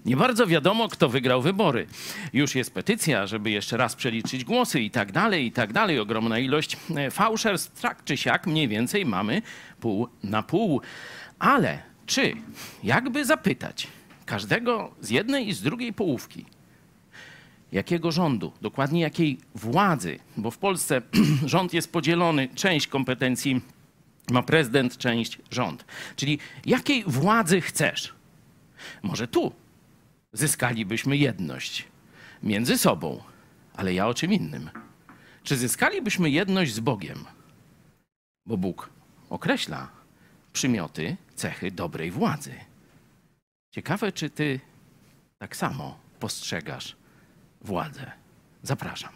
Nie bardzo wiadomo, kto wygrał wybory. Już jest petycja, żeby jeszcze raz przeliczyć głosy i tak dalej, i tak dalej. Ogromna ilość fałszerstw, tak czy siak mniej więcej mamy pół na pół. Ale czy, jakby zapytać każdego z jednej i z drugiej połówki, jakiego rządu, dokładnie jakiej władzy, bo w Polsce rząd jest podzielony, część kompetencji ma prezydent, część rząd. Czyli jakiej władzy chcesz? Może tu zyskalibyśmy jedność między sobą, ale ja o czym innym. Czy zyskalibyśmy jedność z Bogiem? Bo Bóg określa przymioty, cechy dobrej władzy. Ciekawe, czy ty tak samo postrzegasz władzę. Zapraszam.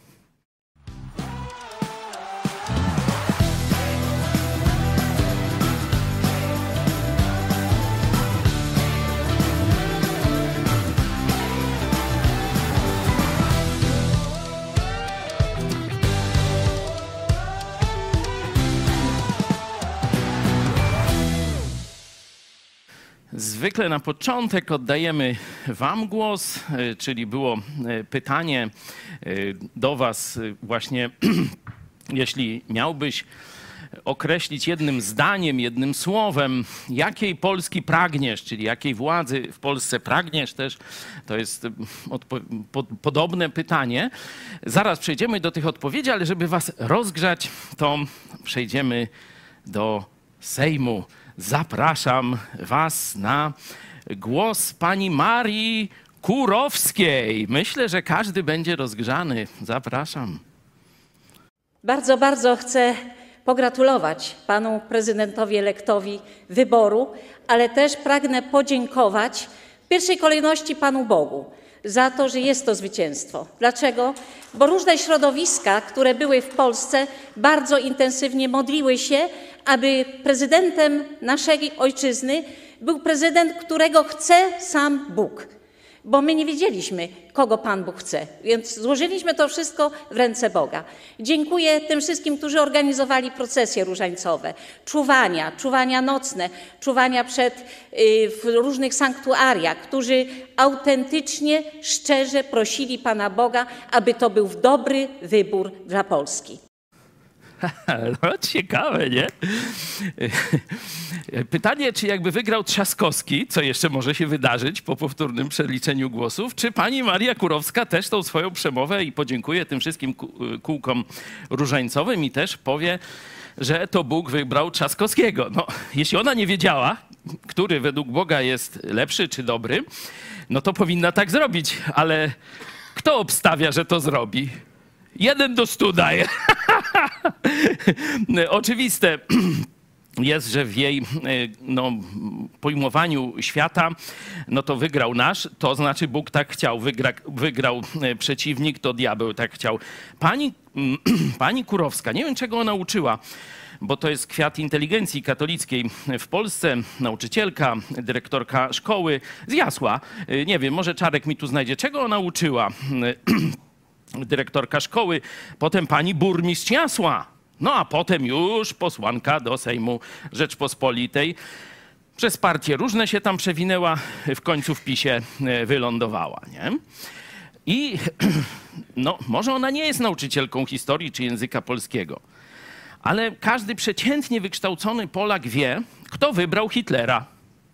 Zwykle na początek oddajemy wam głos, czyli było pytanie do was właśnie, jeśli miałbyś określić jednym zdaniem, jednym słowem, jakiej Polski pragniesz, czyli jakiej władzy w Polsce pragniesz też, to jest podobne pytanie. Zaraz przejdziemy do tych odpowiedzi, ale żeby was rozgrzać, to przejdziemy do Sejmu. Zapraszam was na głos pani Marii Kurowskiej. Myślę, że każdy będzie rozgrzany. Zapraszam. Bardzo, bardzo chcę pogratulować panu prezydentowi elektowi wyboru, ale też pragnę podziękować w pierwszej kolejności Panu Bogu za to, że jest to zwycięstwo. Dlaczego? Bo różne środowiska, które były w Polsce, bardzo intensywnie modliły się, aby prezydentem naszej ojczyzny był prezydent, którego chce sam Bóg. Bo my nie wiedzieliśmy, kogo Pan Bóg chce, więc złożyliśmy to wszystko w ręce Boga. Dziękuję tym wszystkim, którzy organizowali procesje różańcowe, czuwania nocne, czuwania w różnych sanktuariach, którzy autentycznie, szczerze prosili Pana Boga, aby to był dobry wybór dla Polski. No ciekawe, nie? Pytanie, czy jakby wygrał Trzaskowski, co jeszcze może się wydarzyć po powtórnym przeliczeniu głosów, czy pani Maria Kurowska też tą swoją przemowę i podziękuje tym wszystkim kółkom różańcowym i też powie, że to Bóg wybrał Trzaskowskiego. No, jeśli ona nie wiedziała, który według Boga jest lepszy czy dobry, no to powinna tak zrobić, ale kto obstawia, że to zrobi? 1:100 daje. Oczywiste jest, że w jej pojmowaniu świata, no to wygrał nasz, to znaczy Bóg tak chciał, wygrał przeciwnik, to diabeł tak chciał. Pani Kurowska, nie wiem czego ona uczyła, bo to jest kwiat inteligencji katolickiej w Polsce, nauczycielka, dyrektorka szkoły z Jasła. Nie wiem, może Czarek mi tu znajdzie, czego ona uczyła. Dyrektorka szkoły, potem pani burmistrz Jasła, no a potem już posłanka do Sejmu Rzeczpospolitej. Przez partie różne się tam przewinęła, w końcu w PiSie wylądowała, nie? I no, może ona nie jest nauczycielką historii czy języka polskiego, ale każdy przeciętnie wykształcony Polak wie, kto wybrał Hitlera.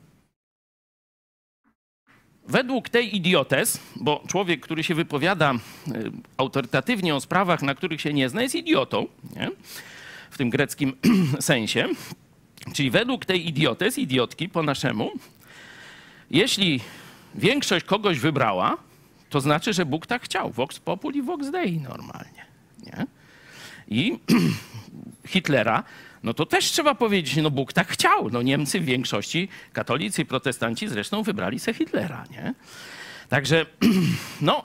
Według tej idiotes, bo człowiek, który się wypowiada autorytatywnie o sprawach, na których się nie zna, jest idiotą, nie? W tym greckim sensie. Czyli według tej idiotes, idiotki po naszemu, jeśli większość kogoś wybrała, to znaczy, że Bóg tak chciał. Vox populi, vox dei normalnie. Nie? I Hitlera, no to też trzeba powiedzieć, no Bóg tak chciał. No Niemcy w większości, katolicy, protestanci zresztą wybrali se Hitlera, nie? Także no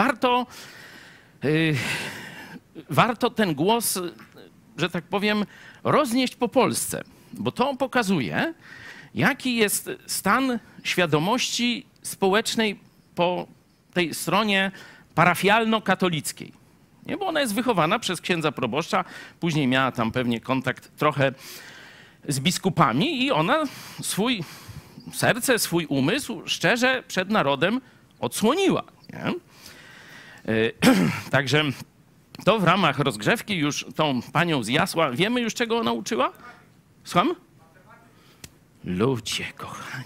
warto ten głos, że tak powiem, roznieść po Polsce, bo to pokazuje, jaki jest stan świadomości społecznej po tej stronie parafialno-katolickiej. Nie, bo ona jest wychowana przez księdza proboszcza, później miała tam pewnie kontakt trochę z biskupami i ona swój serce, swój umysł szczerze przed narodem odsłoniła. Nie? Także to w ramach rozgrzewki już tą panią z Jasła. Wiemy już, czego ona uczyła? Słucham? Ludzie kochani.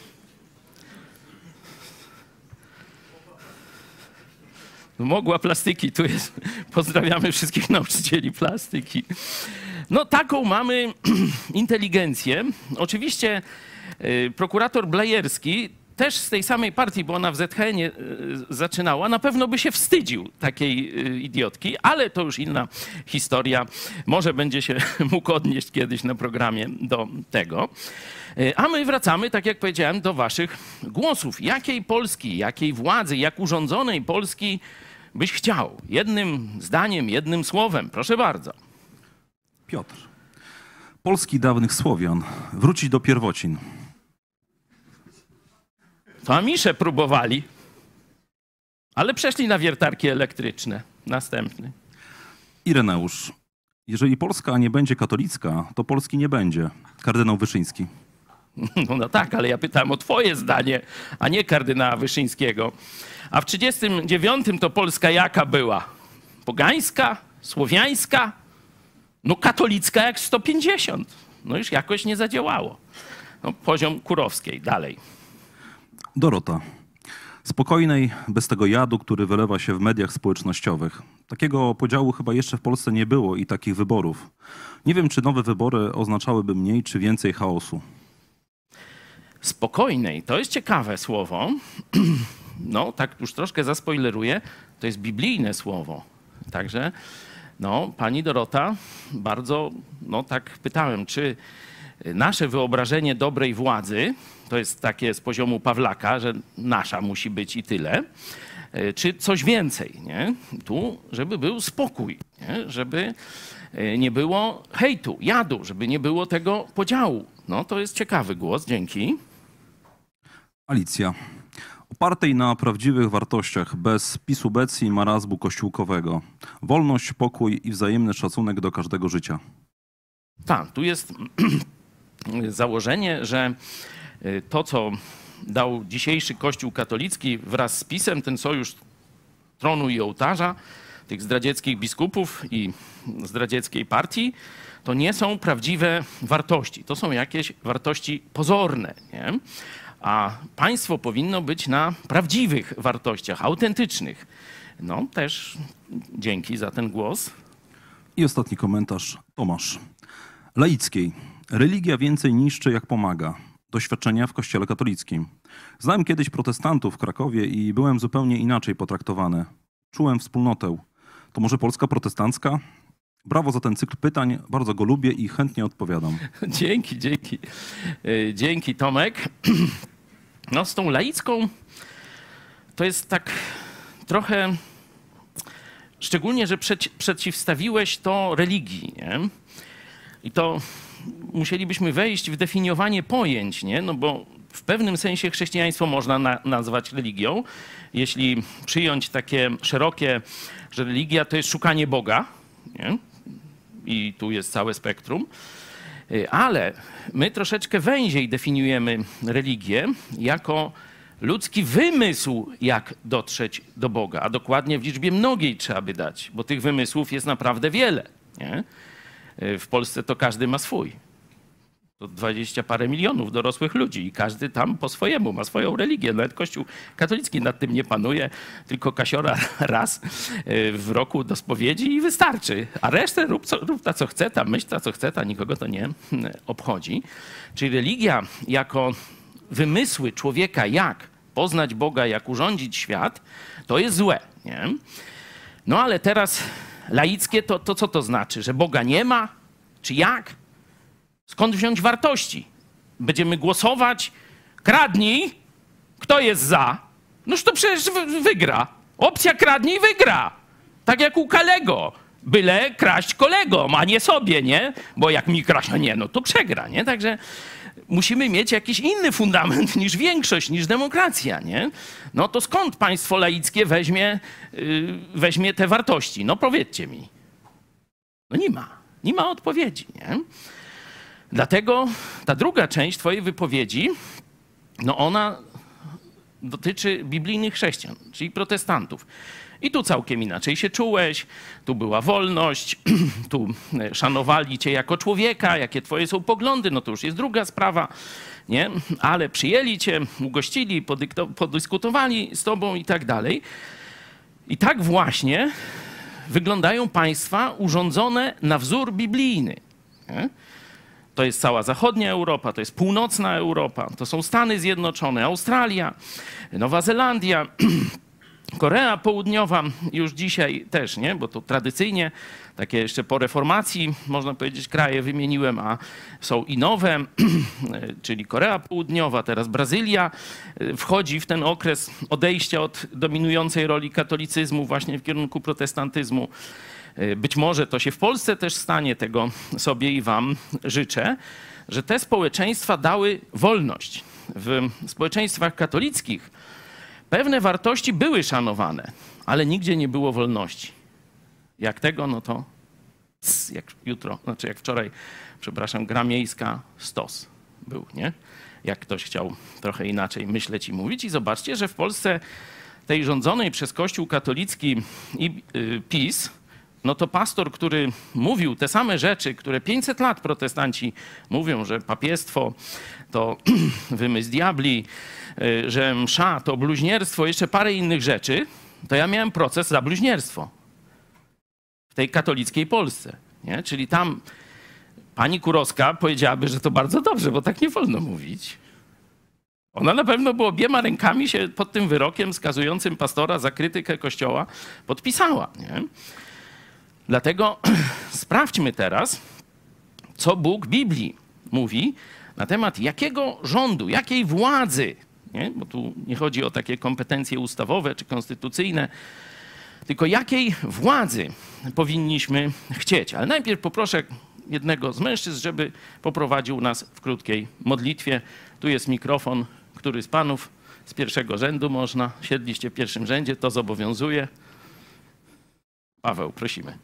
Mogła plastyki, tu jest. Pozdrawiamy wszystkich nauczycieli plastyki. No taką mamy inteligencję. Oczywiście prokurator Blajerski, też z tej samej partii, bo ona w ZHN-ie zaczynała, na pewno by się wstydził takiej idiotki, ale to już inna historia. Może będzie się mógł odnieść kiedyś na programie do tego. A my wracamy, tak jak powiedziałem, do waszych głosów. Jakiej Polski, jakiej władzy, jak urządzonej Polski byś chciał? Jednym zdaniem, jednym słowem. Proszę bardzo. Piotr. Polski dawnych Słowian. Wrócić do pierwocin. To Amisze próbowali, ale przeszli na wiertarki elektryczne. Następny. Ireneusz. Jeżeli Polska nie będzie katolicka, to Polski nie będzie. Kardynał Wyszyński. No tak, ale ja pytałem o twoje zdanie, a nie kardynała Wyszyńskiego. A w 1939 to Polska jaka była? Pogańska? Słowiańska? No katolicka jak 150. No już jakoś nie zadziałało. No, poziom Kurowskiej. Dalej. Dorota. Spokojnej, bez tego jadu, który wylewa się w mediach społecznościowych. Takiego podziału chyba jeszcze w Polsce nie było i takich wyborów. Nie wiem, czy nowe wybory oznaczałyby mniej czy więcej chaosu. Spokojnej. To jest ciekawe słowo. No, tak już troszkę zaspoileruję. To jest biblijne słowo. Także, no, pani Dorota, bardzo, no tak pytałem, czy nasze wyobrażenie dobrej władzy, to jest takie z poziomu Pawlaka, że nasza musi być i tyle, czy coś więcej, nie? Tu, żeby był spokój, nie? Żeby nie było hejtu, jadu, żeby nie było tego podziału. No, to jest ciekawy głos, dzięki. Alicja. Opartej na prawdziwych wartościach, bez pisu-becji i marazmu kościółkowego. Wolność, pokój i wzajemny szacunek do każdego życia. Tak, tu jest założenie, że to, co dał dzisiejszy Kościół katolicki wraz z PiS-em, ten sojusz tronu i ołtarza, tych zdradzieckich biskupów i zdradzieckiej partii, to nie są prawdziwe wartości. To są jakieś wartości pozorne, nie? A państwo powinno być na prawdziwych wartościach, autentycznych. No też dzięki za ten głos. I ostatni komentarz. Tomasz. Laickiej. Religia więcej niszczy jak pomaga. Doświadczenia w Kościele katolickim. Znałem kiedyś protestantów w Krakowie i byłem zupełnie inaczej potraktowany. Czułem wspólnotę. To może Polska protestancka? Brawo za ten cykl pytań. Bardzo go lubię i chętnie odpowiadam. Dzięki, dzięki. Dzięki, Tomek. No z tą laicką to jest tak trochę, szczególnie, że przeciwstawiłeś to religii, nie? I to musielibyśmy wejść w definiowanie pojęć, nie? No bo w pewnym sensie chrześcijaństwo można nazwać religią, jeśli przyjąć takie szerokie, że religia to jest szukanie Boga, nie? I tu jest całe spektrum. Ale my troszeczkę węziej definiujemy religię jako ludzki wymysł, jak dotrzeć do Boga. A dokładnie w liczbie mnogiej trzeba by dać, bo tych wymysłów jest naprawdę wiele. Nie? W Polsce to każdy ma swój. To 20 parę milionów dorosłych ludzi i każdy tam po swojemu ma swoją religię. Nawet Kościół katolicki nad tym nie panuje, tylko kasiora raz w roku do spowiedzi i wystarczy. A resztę rób ta co chce, ta myśl ta co chce, ta nikogo to nie obchodzi. Czyli religia jako wymysły człowieka, jak poznać Boga, jak urządzić świat, to jest złe. Nie? No ale teraz laickie to co to znaczy? Że Boga nie ma? Czy jak? Skąd wziąć wartości? Będziemy głosować? Kradnij. Kto jest za? Noż to przecież wygra. Opcja kradnij wygra. Tak jak u Kalego. Byle kraść kolegom, a nie sobie, nie? Bo jak mi kraść, a nie, no to przegra, nie? Także musimy mieć jakiś inny fundament niż większość, niż demokracja, nie? No to skąd państwo laickie weźmie te wartości? No powiedzcie mi. No nie ma. Nie ma odpowiedzi, nie? Dlatego ta druga część twojej wypowiedzi no ona dotyczy biblijnych chrześcijan, czyli protestantów. I tu całkiem inaczej się czułeś, tu była wolność, tu szanowali cię jako człowieka, jakie twoje są poglądy, no to już jest druga sprawa, nie? Ale przyjęli cię, ugościli, podyskutowali z tobą i tak dalej. I tak właśnie wyglądają państwa urządzone na wzór biblijny. Nie? To jest cała zachodnia Europa, to jest północna Europa, to są Stany Zjednoczone, Australia, Nowa Zelandia, Korea Południowa już dzisiaj też, nie? Bo to tradycyjnie takie jeszcze po reformacji, można powiedzieć, kraje wymieniłem, a są i nowe, czyli Korea Południowa, teraz Brazylia wchodzi w ten okres odejścia od dominującej roli katolicyzmu właśnie w kierunku protestantyzmu. Być może to się w Polsce też stanie, tego sobie i wam życzę, że te społeczeństwa dały wolność. W społeczeństwach katolickich pewne wartości były szanowane, ale nigdzie nie było wolności. Jak tego, no to jak jutro, znaczy jak wczoraj, przepraszam, gra miejska, stos był, nie? Jak ktoś chciał trochę inaczej myśleć i mówić. I zobaczcie, że w Polsce tej rządzonej przez Kościół katolicki i PiS, no to pastor, który mówił te same rzeczy, które 500 lat protestanci mówią, że papiestwo to wymysł diabli, że msza to bluźnierstwo, jeszcze parę innych rzeczy, to ja miałem proces za bluźnierstwo w tej katolickiej Polsce. Nie? Czyli tam pani Kurowska powiedziałaby, że to bardzo dobrze, bo tak nie wolno mówić. Ona na pewno by obiema rękami się pod tym wyrokiem skazującym pastora za krytykę Kościoła podpisała. Nie? Dlatego sprawdźmy teraz, co Bóg Biblii mówi na temat jakiego rządu, jakiej władzy, nie? Bo tu nie chodzi o takie kompetencje ustawowe czy konstytucyjne, tylko jakiej władzy powinniśmy chcieć. Ale najpierw poproszę jednego z mężczyzn, żeby poprowadził nas w krótkiej modlitwie. Tu jest mikrofon, który z panów z pierwszego rzędu można. Siedliście w pierwszym rzędzie, to zobowiązuje. Paweł, prosimy.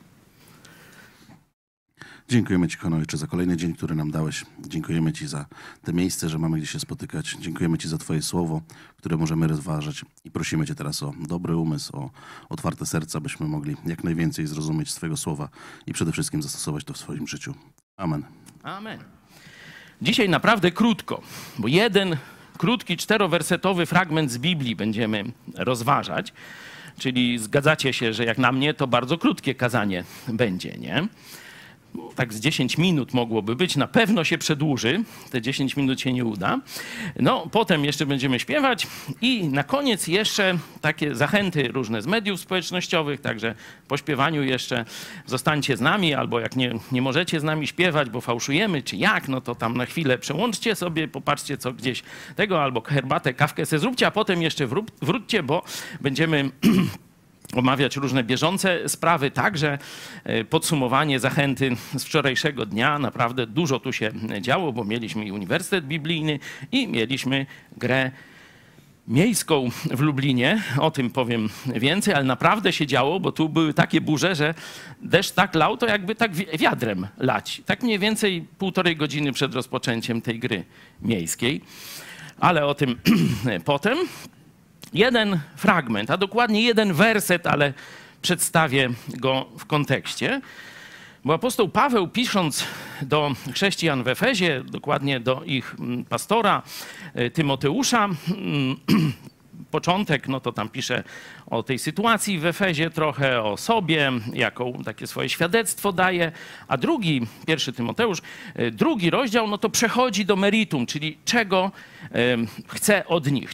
Dziękujemy Ci, kochany Ojcze, za kolejny dzień, który nam dałeś. Dziękujemy Ci za te miejsce, że mamy gdzie się spotykać. Dziękujemy Ci za Twoje słowo, które możemy rozważać. I prosimy Cię teraz o dobry umysł, o otwarte serca, byśmy mogli jak najwięcej zrozumieć z Twojego słowa i przede wszystkim zastosować to w swoim życiu. Amen. Amen. Dzisiaj naprawdę krótko, bo jeden krótki, 4-wersetowy fragment z Biblii będziemy rozważać. Czyli zgadzacie się, że jak na mnie, to bardzo krótkie kazanie będzie, nie? Tak z 10 minut mogłoby być, na pewno się przedłuży, te 10 minut się nie uda. No, potem jeszcze będziemy śpiewać i na koniec jeszcze takie zachęty różne z mediów społecznościowych, także po śpiewaniu jeszcze zostańcie z nami, albo jak nie możecie z nami śpiewać, bo fałszujemy, czy jak, no to tam na chwilę przełączcie sobie, popatrzcie co gdzieś tego, albo herbatę, kawkę se zróbcie, a potem jeszcze wróćcie, bo będziemy omawiać różne bieżące sprawy, także podsumowanie, zachęty z wczorajszego dnia. Naprawdę dużo tu się działo, bo mieliśmy i Uniwersytet Biblijny i mieliśmy grę miejską w Lublinie. O tym powiem więcej, ale naprawdę się działo, bo tu były takie burze, że deszcz tak lał, to jakby tak wiadrem lać. Tak mniej więcej 1,5 godziny przed rozpoczęciem tej gry miejskiej. Ale o tym potem. Jeden fragment, a dokładnie jeden werset, ale przedstawię go w kontekście. Bo apostoł Paweł, pisząc do chrześcijan w Efezie, dokładnie do ich pastora Tymoteusza, początek, no to tam pisze o tej sytuacji w Efezie trochę, o sobie, jaką takie swoje świadectwo daje, a drugi, 1 Tymoteusz, drugi rozdział, no to przechodzi do meritum, czyli czego chce od nich,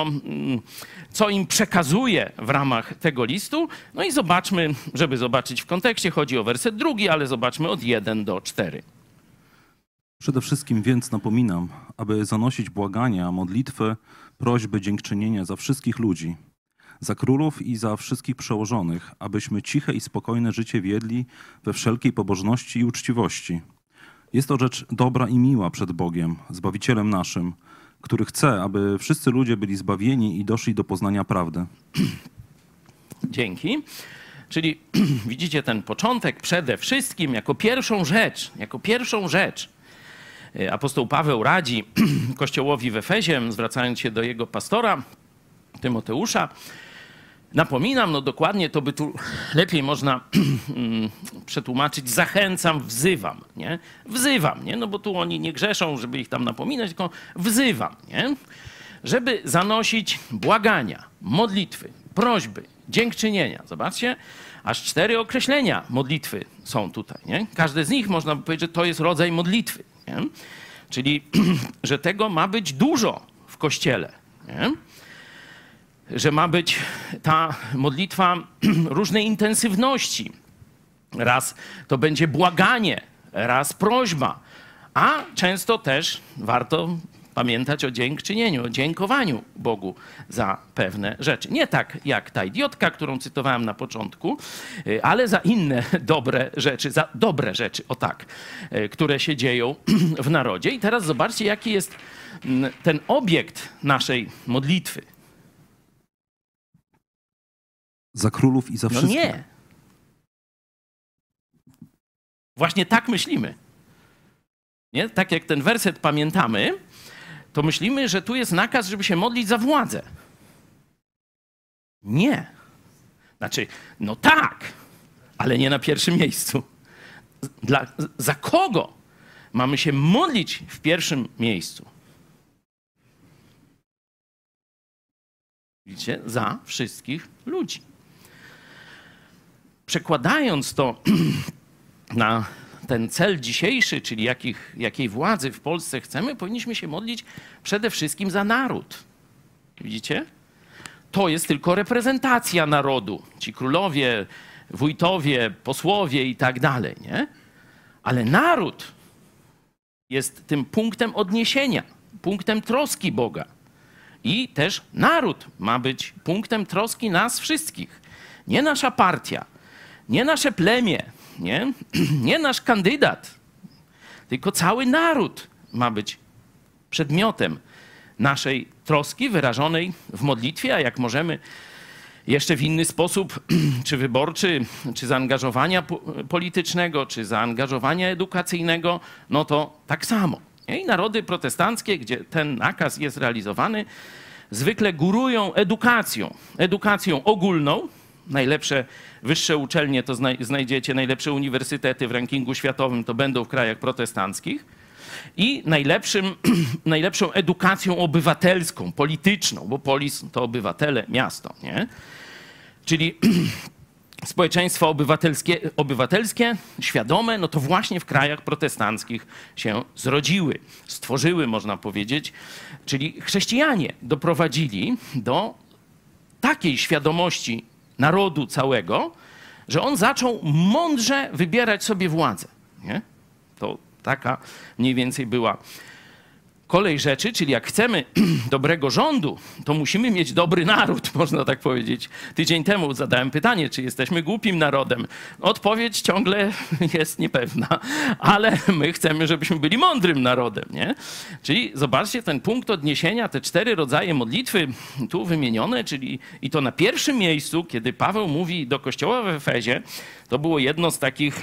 co im przekazuje w ramach tego listu. No i zobaczmy, żeby zobaczyć w kontekście, chodzi o werset 2, ale zobaczmy od 1 do 4. Przede wszystkim więc napominam, aby zanosić błagania, modlitwy, prośby, dziękczynienia za wszystkich ludzi, za królów i za wszystkich przełożonych, abyśmy ciche i spokojne życie wiedli we wszelkiej pobożności i uczciwości. Jest to rzecz dobra i miła przed Bogiem, Zbawicielem naszym, który chce, aby wszyscy ludzie byli zbawieni i doszli do poznania prawdy. Dzięki. Czyli widzicie ten początek przede wszystkim jako pierwszą rzecz apostoł Paweł radzi Kościołowi w Efezie, zwracając się do jego pastora Tymoteusza. Napominam, no dokładnie to by tu lepiej można przetłumaczyć, zachęcam, wzywam, nie? Wzywam, nie? No bo tu oni nie grzeszą, żeby ich tam napominać, tylko wzywam, nie? Żeby zanosić błagania, modlitwy, prośby, dziękczynienia. Zobaczcie, aż 4 określenia modlitwy są tutaj, nie? Każde z nich można by powiedzieć, że to jest rodzaj modlitwy, nie? Czyli, że tego ma być dużo w Kościele, nie? Że ma być ta modlitwa różnej intensywności. Raz to będzie błaganie, raz prośba, a często też warto pamiętać o dziękczynieniu, o dziękowaniu Bogu za pewne rzeczy. Nie tak jak ta idiotka, którą cytowałem na początku, ale za inne dobre rzeczy, o tak, które się dzieją w narodzie. I teraz zobaczcie, jaki jest ten obiekt naszej modlitwy. Za królów i za No wszystkich. nie. Właśnie tak myślimy. Nie? Tak jak ten werset pamiętamy, to myślimy, że tu jest nakaz, żeby się modlić za władzę. Nie. Znaczy, no tak, ale nie na pierwszym miejscu. Za kogo mamy się modlić w pierwszym miejscu? Widzicie? Za wszystkich ludzi. Przekładając to na ten cel dzisiejszy, czyli jakiej władzy w Polsce chcemy, powinniśmy się modlić przede wszystkim za naród. Widzicie? To jest tylko reprezentacja narodu. Ci królowie, wójtowie, posłowie i tak dalej, nie? Ale naród jest tym punktem odniesienia, punktem troski Boga. I też naród ma być punktem troski nas wszystkich. Nie nasza partia, nie nasze plemię, nie nasz kandydat, tylko cały naród ma być przedmiotem naszej troski wyrażonej w modlitwie, a jak możemy jeszcze w inny sposób, czy wyborczy, czy zaangażowania politycznego, czy zaangażowania edukacyjnego, no to tak samo. I narody protestanckie, gdzie ten nakaz jest realizowany, zwykle górują edukacją ogólną. Najlepsze wyższe uczelnie to znajdziecie, najlepsze uniwersytety w rankingu światowym to będą w krajach protestanckich. I najlepszą edukacją obywatelską, polityczną, bo polis to obywatele, miasto, nie? Czyli społeczeństwa obywatelskie, świadome, no to właśnie w krajach protestanckich się zrodziły, stworzyły, można powiedzieć. Czyli chrześcijanie doprowadzili do takiej świadomości narodu całego, że on zaczął mądrze wybierać sobie władzę. Nie? To taka mniej więcej była kolej rzeczy, czyli jak chcemy dobrego rządu, to musimy mieć dobry naród, można tak powiedzieć. Tydzień temu zadałem pytanie, czy jesteśmy głupim narodem. Odpowiedź ciągle jest niepewna, ale my chcemy, żebyśmy byli mądrym narodem, nie? Czyli zobaczcie ten punkt odniesienia, te 4 rodzaje modlitwy tu wymienione, czyli i to na pierwszym miejscu, kiedy Paweł mówi do kościoła w Efezie, to było jedno z takich,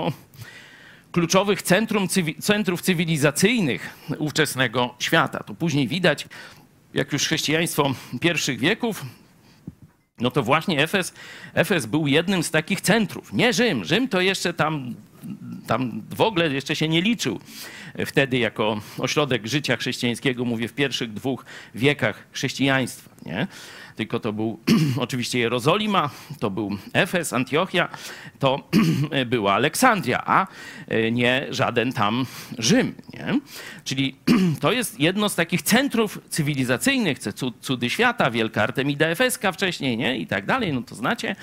kluczowych centrów cywilizacyjnych ówczesnego świata. To później widać, jak już chrześcijaństwo pierwszych wieków, no to właśnie Efes był jednym z takich centrów. Nie Rzym. Rzym to jeszcze tam w ogóle jeszcze się nie liczył wtedy jako ośrodek życia chrześcijańskiego, mówię w pierwszych 2 wiekach chrześcijaństwa, nie? Tylko to był oczywiście Jerozolima, to był Efes, Antiochia, to była Aleksandria, a nie żaden tam Rzym. Nie? Czyli to jest jedno z takich centrów cywilizacyjnych, cudy świata, Wielka Artemida Efeska wcześniej, nie? I tak dalej, no to znacie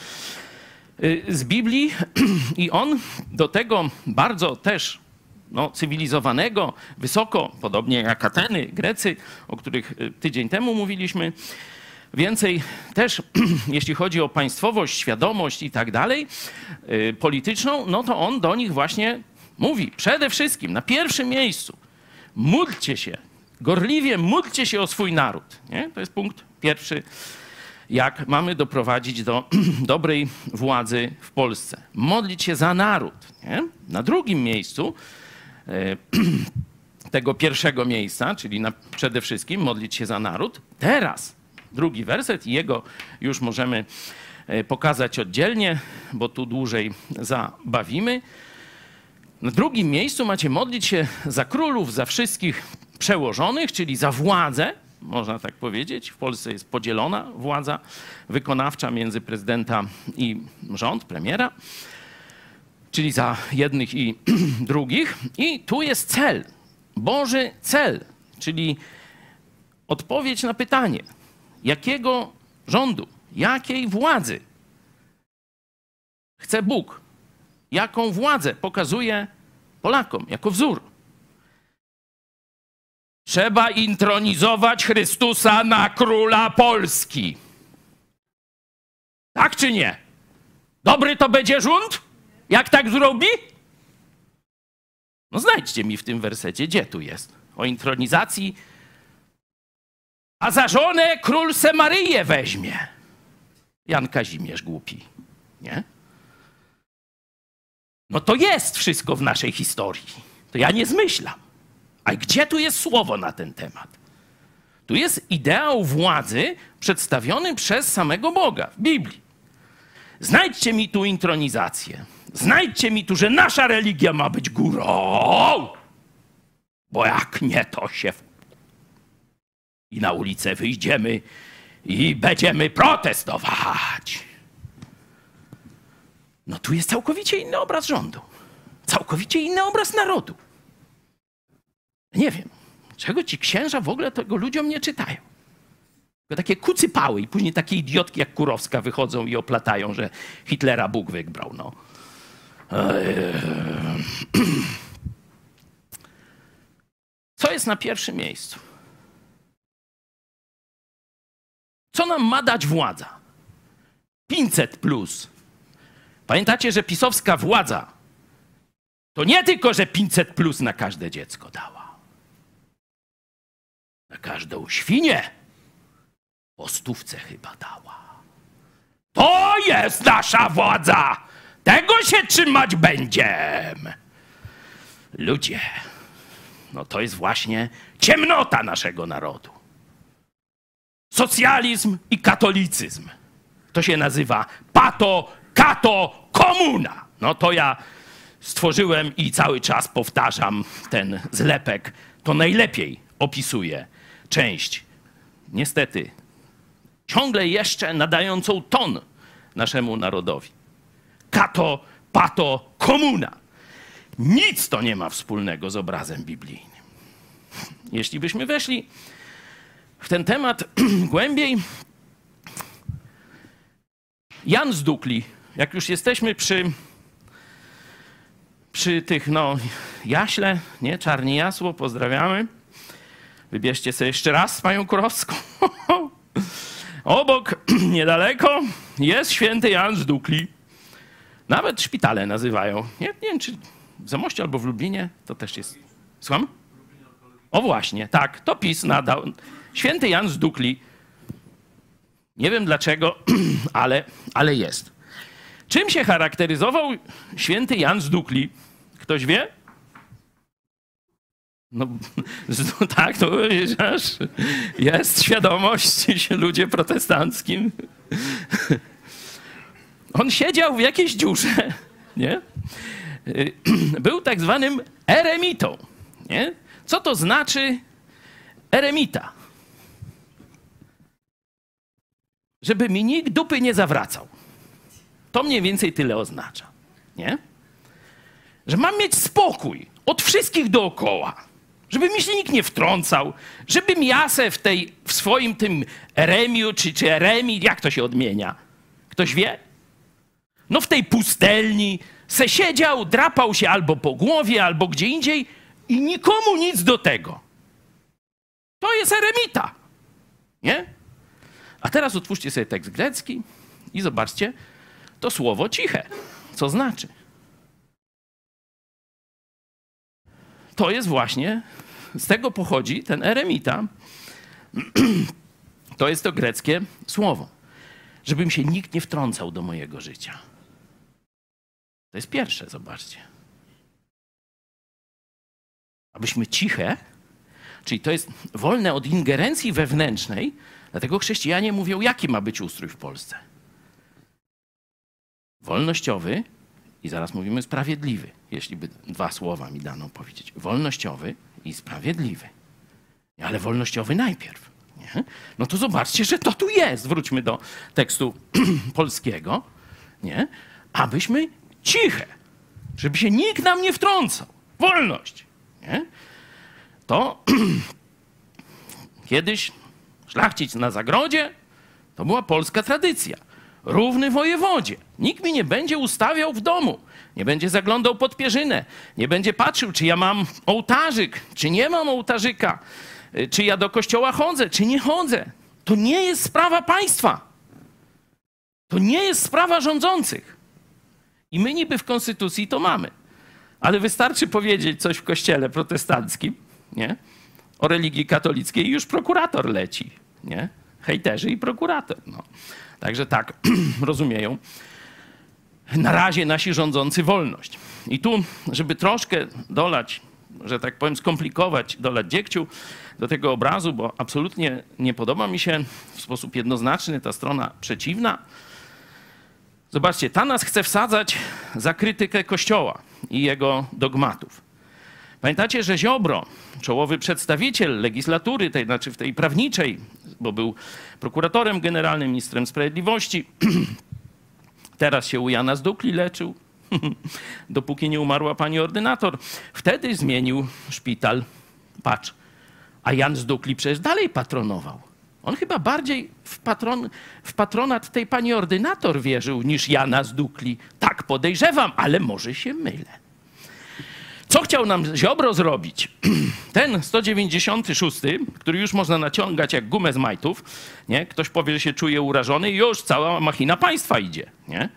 z Biblii. I on do tego bardzo też cywilizowanego, wysoko, podobnie jak Ateny, Grecy, o których tydzień temu mówiliśmy, więcej też, jeśli chodzi o państwowość, świadomość i tak dalej, polityczną, no to on do nich właśnie mówi, przede wszystkim na pierwszym miejscu, módlcie się, gorliwie módlcie się o swój naród. Nie? To jest punkt pierwszy, jak mamy doprowadzić do dobrej władzy w Polsce. Modlić się za naród. Nie? Na drugim miejscu tego pierwszego miejsca, czyli przede wszystkim modlić się za naród. Teraz drugi werset i jego już możemy pokazać oddzielnie, bo tu dłużej zabawimy. Na drugim miejscu macie modlić się za królów, za wszystkich przełożonych, czyli za władzę, można tak powiedzieć. W Polsce jest podzielona władza wykonawcza między prezydenta i rząd, premiera, czyli za jednych i drugich. I tu jest cel, Boży cel, czyli odpowiedź na pytanie, jakiego rządu, jakiej władzy chce Bóg, jaką władzę pokazuje Polakom jako wzór. Trzeba intronizować Chrystusa na króla Polski. Tak czy nie? Dobry to będzie rząd? Jak tak zrobi? No znajdźcie mi w tym wersecie, gdzie tu jest o intronizacji. A za żonę król se Maryję weźmie. Jan Kazimierz głupi, nie? No to jest wszystko w naszej historii. To ja nie zmyślam. A gdzie tu jest słowo na ten temat? Tu jest ideał władzy przedstawiony przez samego Boga w Biblii. Znajdźcie mi tu intronizację. Znajdźcie mi tu, że nasza religia ma być górą. Bo jak nie, to się... I na ulicę wyjdziemy i będziemy protestować. No tu jest całkowicie inny obraz rządu. Całkowicie inny obraz narodu. Nie wiem, czego ci księża w ogóle tego ludziom nie czytają. Tylko takie kucypały i później takie idiotki jak Kurowska wychodzą i oplatają, że Hitlera Bóg wybrał. No. Co jest na pierwszym miejscu? Co nam ma dać władza? 500+. Pamiętacie, że pisowska władza to nie tylko, że 500+ na każde dziecko dała. Na każdą świnię po 100 chyba dała. To jest nasza władza! Tego się trzymać będziemy! Ludzie, no to jest właśnie ciemnota naszego narodu. Socjalizm i katolicyzm. To się nazywa komuna. No to ja stworzyłem i cały czas powtarzam ten zlepek. To najlepiej opisuje część, niestety, ciągle jeszcze nadającą ton naszemu narodowi. Komuna. Nic to nie ma wspólnego z obrazem biblijnym. Jeśli byśmy weszli w ten temat głębiej, Jan z Dukli, jak już jesteśmy przy tych, no, jaśle, nie, Czarni Jasło, pozdrawiamy. Wybierzcie sobie jeszcze raz panią Kurowską. Obok, niedaleko, jest święty Jan z Dukli. Nawet szpitale nazywają. Nie wiem, czy w Zamościu albo w Lublinie to też jest. Słucham? O właśnie, tak, to PiS nadał. Święty Jan z Dukli. Nie wiem dlaczego, ale jest. Czym się charakteryzował święty Jan z Dukli? Ktoś wie? No tak, to wiesz, jest świadomość ludzie protestanckim. On siedział w jakiejś dziurze, nie? Był tak zwanym eremitą, nie? Co to znaczy eremita? Żeby mi nikt dupy nie zawracał. To mniej więcej tyle oznacza, nie? Że mam mieć spokój od wszystkich dookoła. Żeby mi się nikt nie wtrącał. Żebym ja se w swoim tym eremiu, czy eremii, jak to się odmienia? Ktoś wie? No w tej pustelni se siedział, drapał się albo po głowie, albo gdzie indziej i nikomu nic do tego. To jest eremita, nie? A teraz otwórzcie sobie tekst grecki i zobaczcie to słowo ciche. Co znaczy? To jest właśnie, z tego pochodzi ten eremita. To jest to greckie słowo. Żebym się nikt nie wtrącał do mojego życia. To jest pierwsze, zobaczcie. Abyśmy ciche, czyli to jest wolne od ingerencji wewnętrznej, dlatego chrześcijanie mówią, jaki ma być ustrój w Polsce. Wolnościowy i zaraz mówimy sprawiedliwy, jeśli by 2 słowa mi dano powiedzieć. Wolnościowy i sprawiedliwy. Ale wolnościowy najpierw. Nie? No to zobaczcie, że to tu jest. Wróćmy do tekstu polskiego. Nie? Abyśmy ciche, żeby się nikt nam nie wtrącał. Wolność. Nie? To kiedyś szlachcic na zagrodzie to była polska tradycja. Równy wojewodzie. Nikt mi nie będzie ustawiał w domu. Nie będzie zaglądał pod pierzynę. Nie będzie patrzył, czy ja mam ołtarzyk, czy nie mam ołtarzyka. Czy ja do kościoła chodzę, czy nie chodzę. To nie jest sprawa państwa. To nie jest sprawa rządzących. I my niby w konstytucji to mamy. Ale wystarczy powiedzieć coś w kościele protestanckim, nie? O religii katolickiej i już prokurator leci. Nie? Hejterzy i prokurator. No. Także tak rozumieją na razie nasi rządzący wolność. I tu, żeby troszkę dolać, że tak powiem, skomplikować, dolać dziegciu do tego obrazu, bo absolutnie nie podoba mi się w sposób jednoznaczny ta strona przeciwna. Zobaczcie, ta nas chce wsadzać za krytykę Kościoła i jego dogmatów. Pamiętacie, że Ziobro, czołowy przedstawiciel legislatury, znaczy w tej prawniczej, bo był prokuratorem generalnym, ministrem sprawiedliwości, teraz się u Jana Zdukli leczył, dopóki nie umarła pani ordynator. Wtedy zmienił szpital. Patrz, a Jan Zdukli przecież dalej patronował. On chyba bardziej w patronat tej pani ordynator wierzył niż Jana Zdukli. Tak podejrzewam, ale może się mylę. Co chciał nam Ziobro zrobić? Ten 196, który już można naciągać jak gumę z majtów, nie? Ktoś powie, że się czuje urażony i już cała machina państwa idzie. Nie?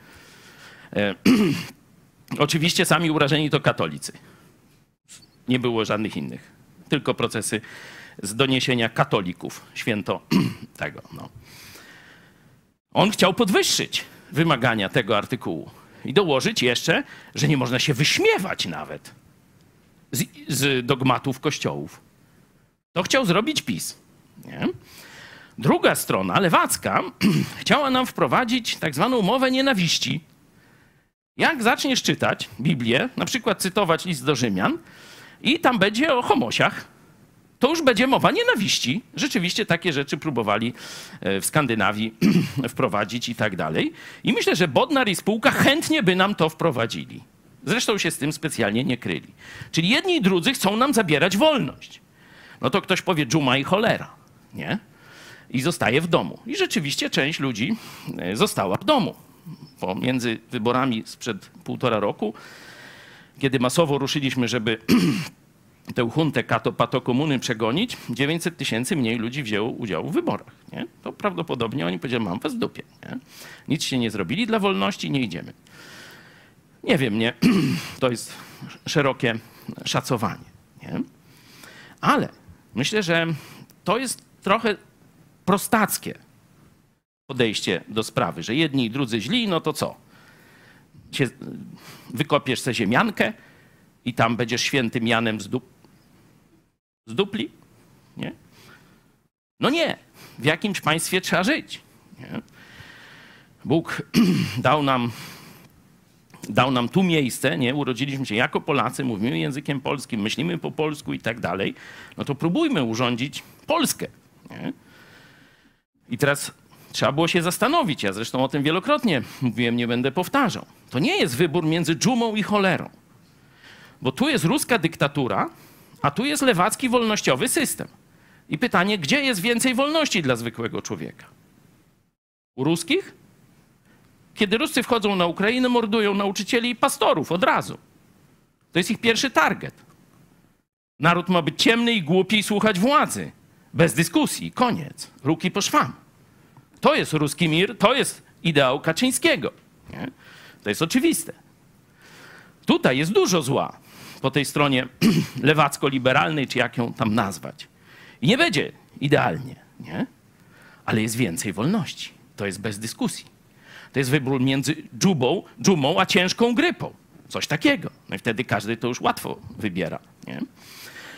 Oczywiście sami urażeni to katolicy. Nie było żadnych innych. Tylko procesy z doniesienia katolików. Święto tego. No. On chciał podwyższyć wymagania tego artykułu i dołożyć jeszcze, że nie można się wyśmiewać nawet z dogmatów kościołów. To chciał zrobić PiS. Nie? Druga strona, lewacka, chciała nam wprowadzić tak zwaną mowę nienawiści. Jak zaczniesz czytać Biblię, na przykład cytować list do Rzymian i tam będzie o homosiach, to już będzie mowa nienawiści. Rzeczywiście takie rzeczy próbowali w Skandynawii wprowadzić i tak dalej. I myślę, że Bodnar i spółka chętnie by nam to wprowadzili. Zresztą się z tym specjalnie nie kryli. Czyli jedni i drudzy chcą nam zabierać wolność. No to ktoś powie dżuma i cholera, nie? I zostaje w domu. I rzeczywiście część ludzi została w domu. Pomiędzy wyborami sprzed 1,5 roku, kiedy masowo ruszyliśmy, żeby tę huntę patokomuny przegonić, 900 000 mniej ludzi wzięło udział w wyborach. Nie? To prawdopodobnie oni powiedzieli, mam was w dupie. Nie? Nic się nie zrobili dla wolności, nie idziemy. Nie wiem, nie? To jest szerokie szacowanie. Nie? Ale myślę, że to jest trochę prostackie podejście do sprawy, że jedni i drudzy źli, no to co? Wykopiesz sobie ziemiankę i tam będziesz świętym Janem z dupli? Nie? No nie. W jakimś państwie trzeba żyć. Nie? Bóg dał nam tu miejsce, nie? Urodziliśmy się jako Polacy, mówimy językiem polskim, myślimy po polsku i tak dalej. No to próbujmy urządzić Polskę. Nie? I teraz trzeba było się zastanowić. Ja zresztą o tym wielokrotnie mówiłem, nie będę powtarzał. To nie jest wybór między dżumą i cholerą. Bo tu jest ruska dyktatura, a tu jest lewacki wolnościowy system. I pytanie, gdzie jest więcej wolności dla zwykłego człowieka? U ruskich? Kiedy Ruscy wchodzą na Ukrainę, mordują nauczycieli i pastorów od razu. To jest ich pierwszy target. Naród ma być ciemny i głupi i słuchać władzy. Bez dyskusji. Koniec. Ruki po szwam. To jest ruski mir, to jest ideał Kaczyńskiego. Nie? To jest oczywiste. Tutaj jest dużo zła po tej stronie lewacko-liberalnej, czy jak ją tam nazwać. I nie będzie idealnie, nie? Ale jest więcej wolności. To jest bez dyskusji. To jest wybór między dżumą a ciężką grypą. Coś takiego. No i wtedy każdy to już łatwo wybiera. Nie?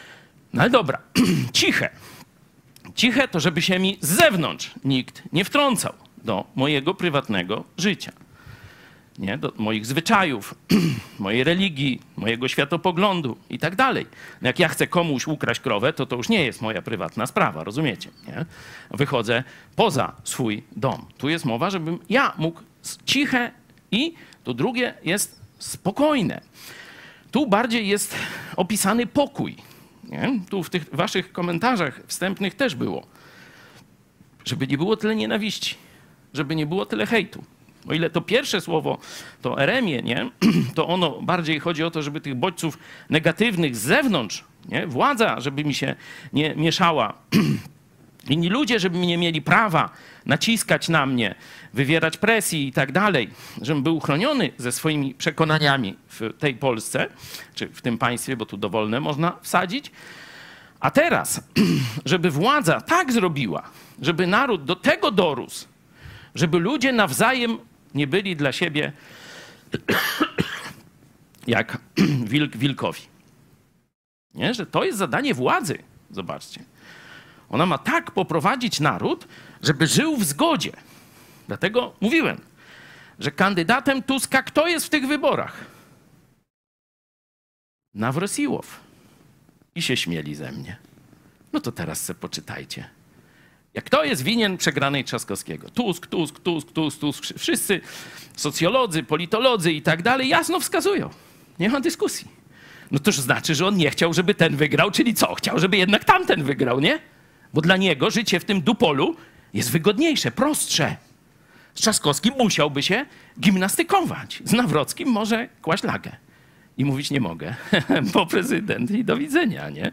No ale dobra, ciche. Ciche to, żeby się mi z zewnątrz nikt nie wtrącał do mojego prywatnego życia. Nie? Do moich zwyczajów, mojej religii, mojego światopoglądu i tak dalej. No jak ja chcę komuś ukraść krowę, to już nie jest moja prywatna sprawa, rozumiecie? Nie? Wychodzę poza swój dom. Tu jest mowa, żebym ja mógł ciche i to drugie jest spokojne. Tu bardziej jest opisany pokój. Nie? Tu w tych waszych komentarzach wstępnych też było. Żeby nie było tyle nienawiści, żeby nie było tyle hejtu. O ile to pierwsze słowo, to eremie, nie? To ono bardziej chodzi o to, żeby tych bodźców negatywnych z zewnątrz, nie? Władza, żeby mi się nie mieszała, inni ludzie, żeby nie mieli prawa naciskać na mnie, wywierać presji i tak dalej, żebym był chroniony ze swoimi przekonaniami w tej Polsce, czy w tym państwie, bo tu dowolne można wsadzić. A teraz, żeby władza tak zrobiła, żeby naród do tego dorósł, żeby ludzie nawzajem nie byli dla siebie jak wilk wilkowi. Nie? Że to jest zadanie władzy. Zobaczcie. Ona ma tak poprowadzić naród, żeby żył w zgodzie. Dlatego mówiłem, że kandydatem Tuska kto jest w tych wyborach? Nawrosiłow. I się śmieli ze mnie. No to teraz se poczytajcie. Jak kto jest winien przegranej Trzaskowskiego? Tusk. Wszyscy socjolodzy, politolodzy i tak dalej jasno wskazują. Nie ma dyskusji. No toż znaczy, że on nie chciał, żeby ten wygrał, czyli co? Chciał, żeby jednak tamten wygrał, nie? Bo dla niego życie w tym dupolu jest wygodniejsze, prostsze. Z Trzaskowskim musiałby się gimnastykować. Z Nawrockim może kłaść lagę. I mówić nie mogę, bo prezydent i do widzenia, nie?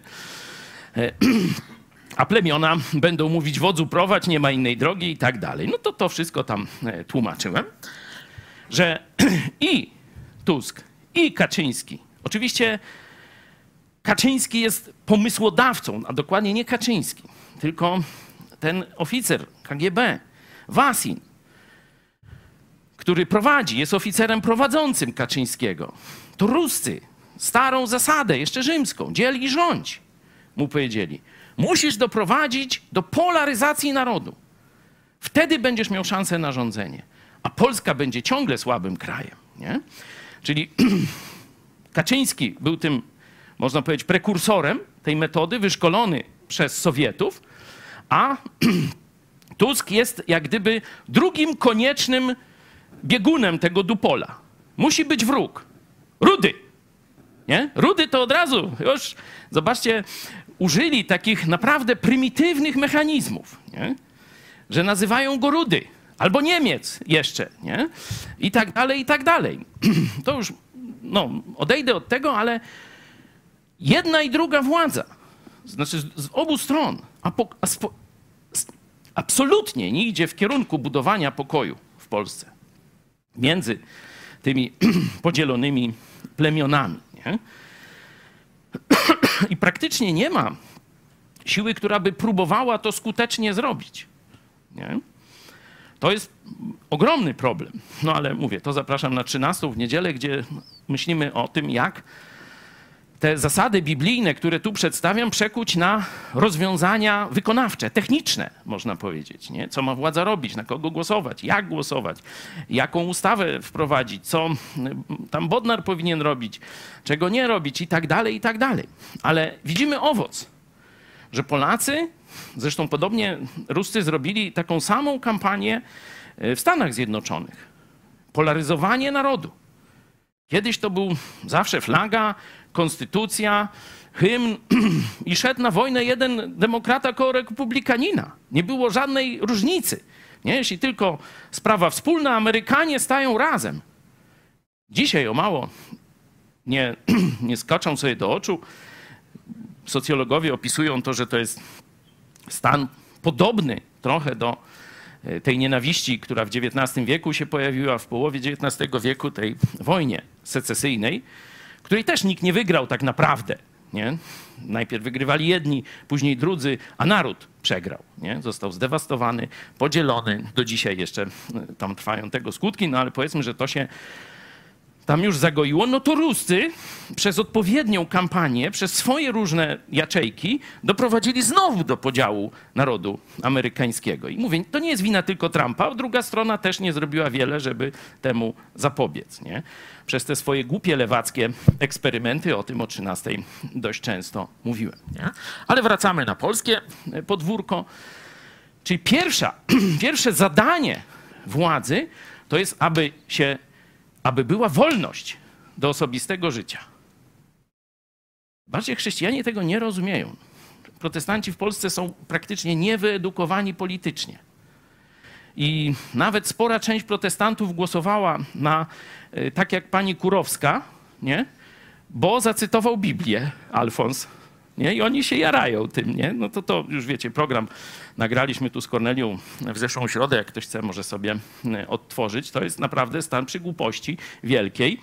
A plemiona będą mówić wodzu prowadź, nie ma innej drogi i tak dalej. No to wszystko tam tłumaczyłem, że i Tusk, i Kaczyński. Oczywiście Kaczyński jest pomysłodawcą, a dokładnie nie Kaczyński, tylko ten oficer KGB, Wasin, który prowadzi, jest oficerem prowadzącym Kaczyńskiego. To Ruscy, starą zasadę, jeszcze rzymską, dziel i rządź, mu powiedzieli. Musisz doprowadzić do polaryzacji narodu. Wtedy będziesz miał szansę na rządzenie. A Polska będzie ciągle słabym krajem. Nie? Czyli Kaczyński był tym, można powiedzieć, prekursorem tej metody, wyszkolony przez Sowietów, a Tusk jest jak gdyby drugim koniecznym biegunem tego dupola. Musi być wróg. Rudy. Nie? Rudy to od razu, już zobaczcie, użyli takich naprawdę prymitywnych mechanizmów, nie? Że nazywają go Rudy, albo Niemiec jeszcze, nie? I tak dalej, i tak dalej. To już, no, odejdę od tego, ale jedna i druga władza, znaczy z obu stron, absolutnie nie idzie w kierunku budowania pokoju w Polsce między tymi podzielonymi plemionami, nie? I praktycznie nie ma siły, która by próbowała to skutecznie zrobić. Nie? To jest ogromny problem. No ale mówię, to zapraszam na 13 w niedzielę, gdzie myślimy o tym, jak te zasady biblijne, które tu przedstawiam, przekuć na rozwiązania wykonawcze, techniczne, można powiedzieć. Nie? Co ma władza robić, na kogo głosować, jak głosować, jaką ustawę wprowadzić, co tam Bodnar powinien robić, czego nie robić i tak dalej, i tak dalej. Ale widzimy owoc, że Polacy, zresztą podobnie Ruscy zrobili taką samą kampanię w Stanach Zjednoczonych. Polaryzowanie narodu. Kiedyś to był zawsze flaga, konstytucja, hymn i szedł na wojnę jeden demokrata koło republikanina. Nie było żadnej różnicy. Nie? Jeśli tylko sprawa wspólna, Amerykanie stają razem. Dzisiaj o mało nie skaczą sobie do oczu. Socjologowie opisują to, że to jest stan podobny trochę do tej nienawiści, która w XIX wieku się pojawiła, w połowie XIX wieku, tej wojnie secesyjnej, której też nikt nie wygrał tak naprawdę. Nie? Najpierw wygrywali jedni, później drudzy, a naród przegrał. Nie? Został zdewastowany, podzielony. Do dzisiaj jeszcze tam trwają tego skutki, no ale powiedzmy, że to się tam już zagoiło, no to Ruscy przez odpowiednią kampanię, przez swoje różne jaczejki doprowadzili znowu do podziału narodu amerykańskiego. I mówię, to nie jest wina tylko Trumpa, a druga strona też nie zrobiła wiele, żeby temu zapobiec, nie? Przez te swoje głupie lewackie eksperymenty, o tym o 13 dość często mówiłem, nie? Ale wracamy na polskie podwórko. Czyli pierwsze zadanie władzy to jest, aby była wolność do osobistego życia. Bardziej chrześcijanie tego nie rozumieją. Protestanci w Polsce są praktycznie niewyedukowani politycznie. I nawet spora część protestantów głosowała na, tak jak pani Kurowska, nie? Bo zacytował Biblię Alfons. Nie? I oni się jarają tym, nie? No to już wiecie, program nagraliśmy tu z Kornelią w zeszłą środę, jak ktoś chce, może sobie odtworzyć. To jest naprawdę stan przygłupości wielkiej.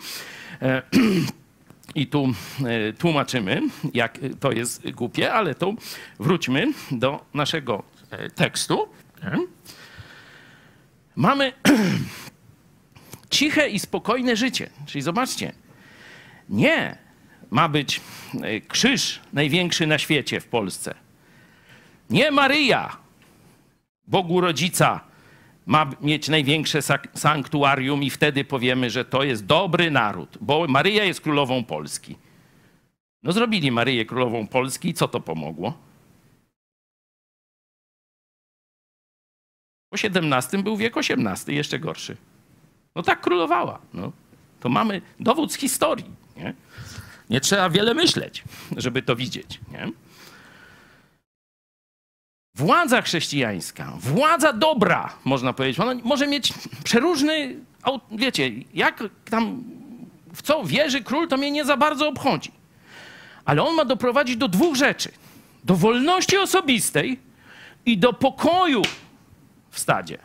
I tu tłumaczymy, jak to jest głupie, ale tu wróćmy do naszego tekstu. Mamy ciche i spokojne życie. Czyli zobaczcie, nie ma być krzyż największy na świecie w Polsce. Nie Maryja, Bogu Rodzica, ma mieć największe sanktuarium i wtedy powiemy, że to jest dobry naród, bo Maryja jest królową Polski. No zrobili Maryję królową Polski i co to pomogło? Po XVII był wiek XVIII, jeszcze gorszy. No tak królowała. No. To mamy dowód z historii. Nie? Nie trzeba wiele myśleć, żeby to widzieć. Nie? Władza chrześcijańska, władza dobra, można powiedzieć, ona może mieć przeróżny, wiecie, jak tam, w co wierzy król, to mnie nie za bardzo obchodzi. Ale on ma doprowadzić do dwóch rzeczy. Do wolności osobistej i do pokoju w stadzie.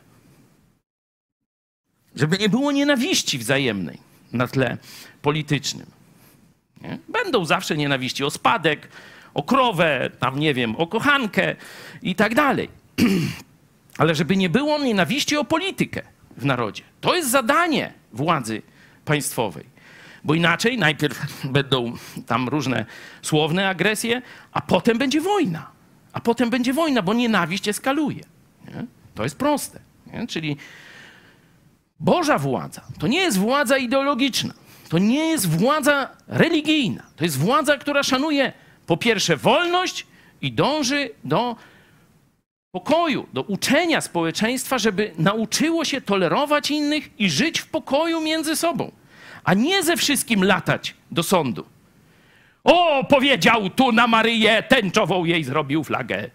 Żeby nie było nienawiści wzajemnej na tle politycznym. Nie? Będą zawsze nienawiści o spadek, o krowę, tam nie wiem, o kochankę i tak dalej. Ale żeby nie było nienawiści o politykę w narodzie. To jest zadanie władzy państwowej. Bo inaczej najpierw będą tam różne słowne agresje, a potem będzie wojna. A potem będzie wojna, bo nienawiść eskaluje. Nie? To jest proste. Nie? Czyli Boża władza to nie jest władza ideologiczna. To nie jest władza religijna. To jest władza, która szanuje po pierwsze wolność i dąży do pokoju, do uczenia społeczeństwa, żeby nauczyło się tolerować innych i żyć w pokoju między sobą, a nie ze wszystkim latać do sądu. O, powiedział tu na Maryję, tęczową jej zrobił flagę.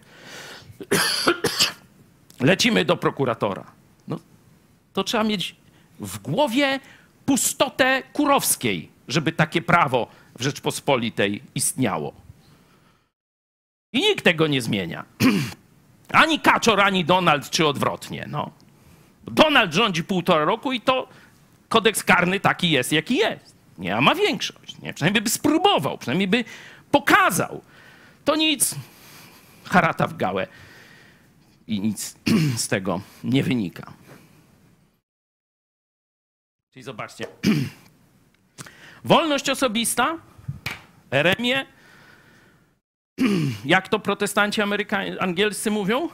Lecimy do prokuratora. No, to trzeba mieć w głowie pustotę kurowskiej, żeby takie prawo w Rzeczpospolitej istniało. I nikt tego nie zmienia. Ani Kaczor, ani Donald, czy odwrotnie. No. Donald rządzi 1,5 roku i to kodeks karny taki jest, jaki jest. Nie, a ma większość. Nie? Przynajmniej by spróbował, przynajmniej by pokazał. To nic, harata w gałę i nic z tego nie wynika. Czyli zobaczcie. Wolność osobista, eremię, jak to protestanci angielscy mówią?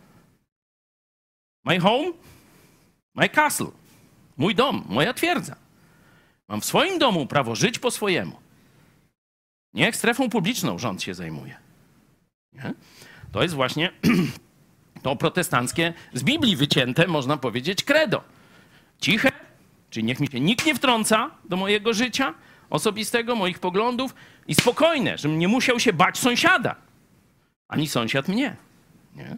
My home, my castle. Mój dom, moja twierdza. Mam w swoim domu prawo żyć po swojemu. Niech strefą publiczną rząd się zajmuje. Nie? To jest właśnie to protestanckie, z Biblii wycięte, można powiedzieć, credo. Ciche, czyli niech mi się nikt nie wtrąca do mojego życia osobistego, moich poglądów i spokojne, żebym nie musiał się bać sąsiada, ani sąsiad mnie. Nie?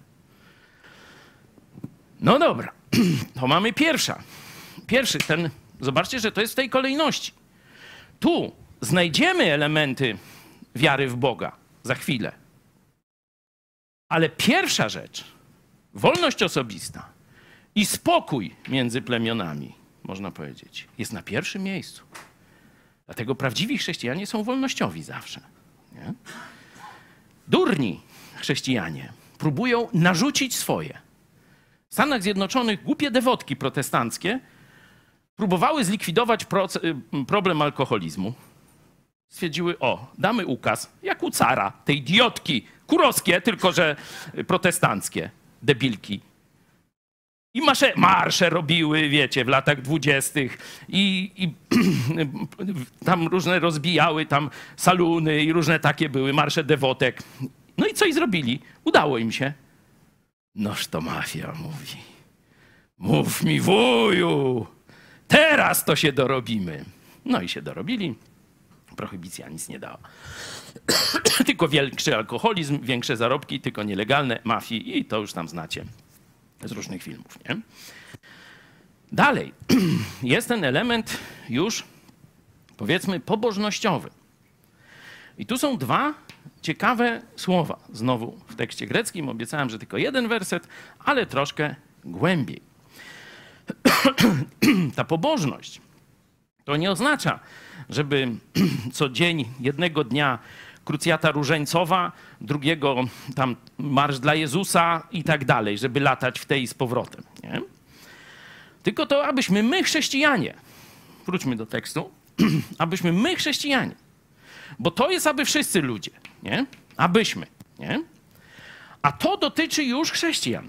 No dobra, to mamy pierwszy ten, zobaczcie, że to jest w tej kolejności. Tu znajdziemy elementy wiary w Boga za chwilę. Ale pierwsza rzecz, wolność osobista i spokój między plemionami, można powiedzieć, jest na pierwszym miejscu. Dlatego prawdziwi chrześcijanie są wolnościowi zawsze. Nie? Durni chrześcijanie próbują narzucić swoje. W Stanach Zjednoczonych głupie dewotki protestanckie próbowały zlikwidować problem alkoholizmu. Stwierdziły, damy ukaz, jak u cara, te idiotki, kurowskie, tylko że protestanckie, debilki. I marsze robiły, wiecie, w latach 20. I tam różne rozbijały tam saluny i różne takie były, marsze dewotek. No i co i zrobili? Udało im się. Noż to mafia mówi. Mów mi, wuju, teraz to się dorobimy. No i się dorobili. Prohibicja nic nie dała. Tylko większy alkoholizm, większe zarobki, tylko nielegalne mafii i to już tam znacie z różnych filmów, nie? Dalej jest ten element już, powiedzmy, pobożnościowy. I tu są dwa ciekawe słowa. Znowu w tekście greckim obiecałem, że tylko jeden werset, ale troszkę głębiej. Ta pobożność to nie oznacza, żeby co dzień, jednego dnia krucjata różańcowa, drugiego tam marsz dla Jezusa i tak dalej, żeby latać w tej i z powrotem. Nie? Tylko to, abyśmy my, chrześcijanie, wróćmy do tekstu, abyśmy my, chrześcijanie, bo to jest aby wszyscy ludzie, nie? Abyśmy, nie? A to dotyczy już chrześcijan.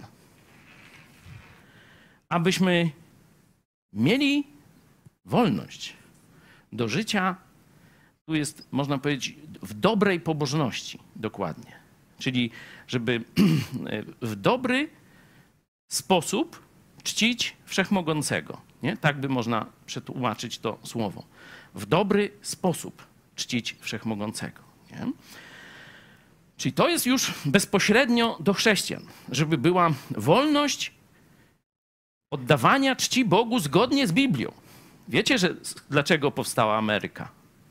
Abyśmy mieli wolność do życia, tu jest, można powiedzieć, w dobrej pobożności, dokładnie. Czyli żeby w dobry sposób czcić Wszechmogącego. Nie? Tak by można przetłumaczyć to słowo. W dobry sposób czcić Wszechmogącego. Nie? Czyli to jest już bezpośrednio do chrześcijan, żeby była wolność oddawania czci Bogu zgodnie z Biblią. Wiecie, że dlaczego powstała Ameryka?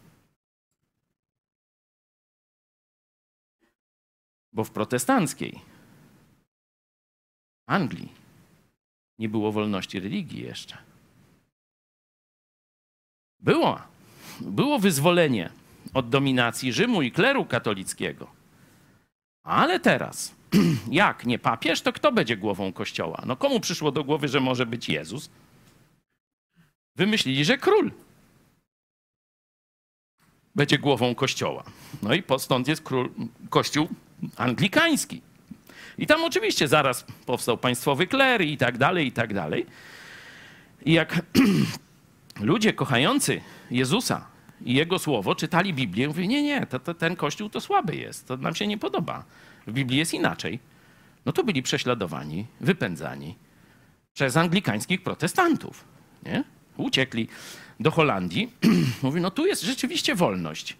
Bo w protestanckiej Anglii nie było wolności religii jeszcze. Było wyzwolenie od dominacji Rzymu i kleru katolickiego. Ale teraz, jak nie papież, to kto będzie głową Kościoła? No komu przyszło do głowy, że może być Jezus? Wymyślili, że król będzie głową Kościoła. No i stąd jest Kościół anglikański. I tam oczywiście zaraz powstał państwowy kler i tak dalej, i tak dalej. I jak ludzie kochający Jezusa i Jego Słowo czytali Biblię, mówili, nie, ten Kościół to słaby jest, to nam się nie podoba. W Biblii jest inaczej. No to byli prześladowani, wypędzani przez anglikańskich protestantów. Nie? Uciekli do Holandii. Mówi, no tu jest rzeczywiście wolność.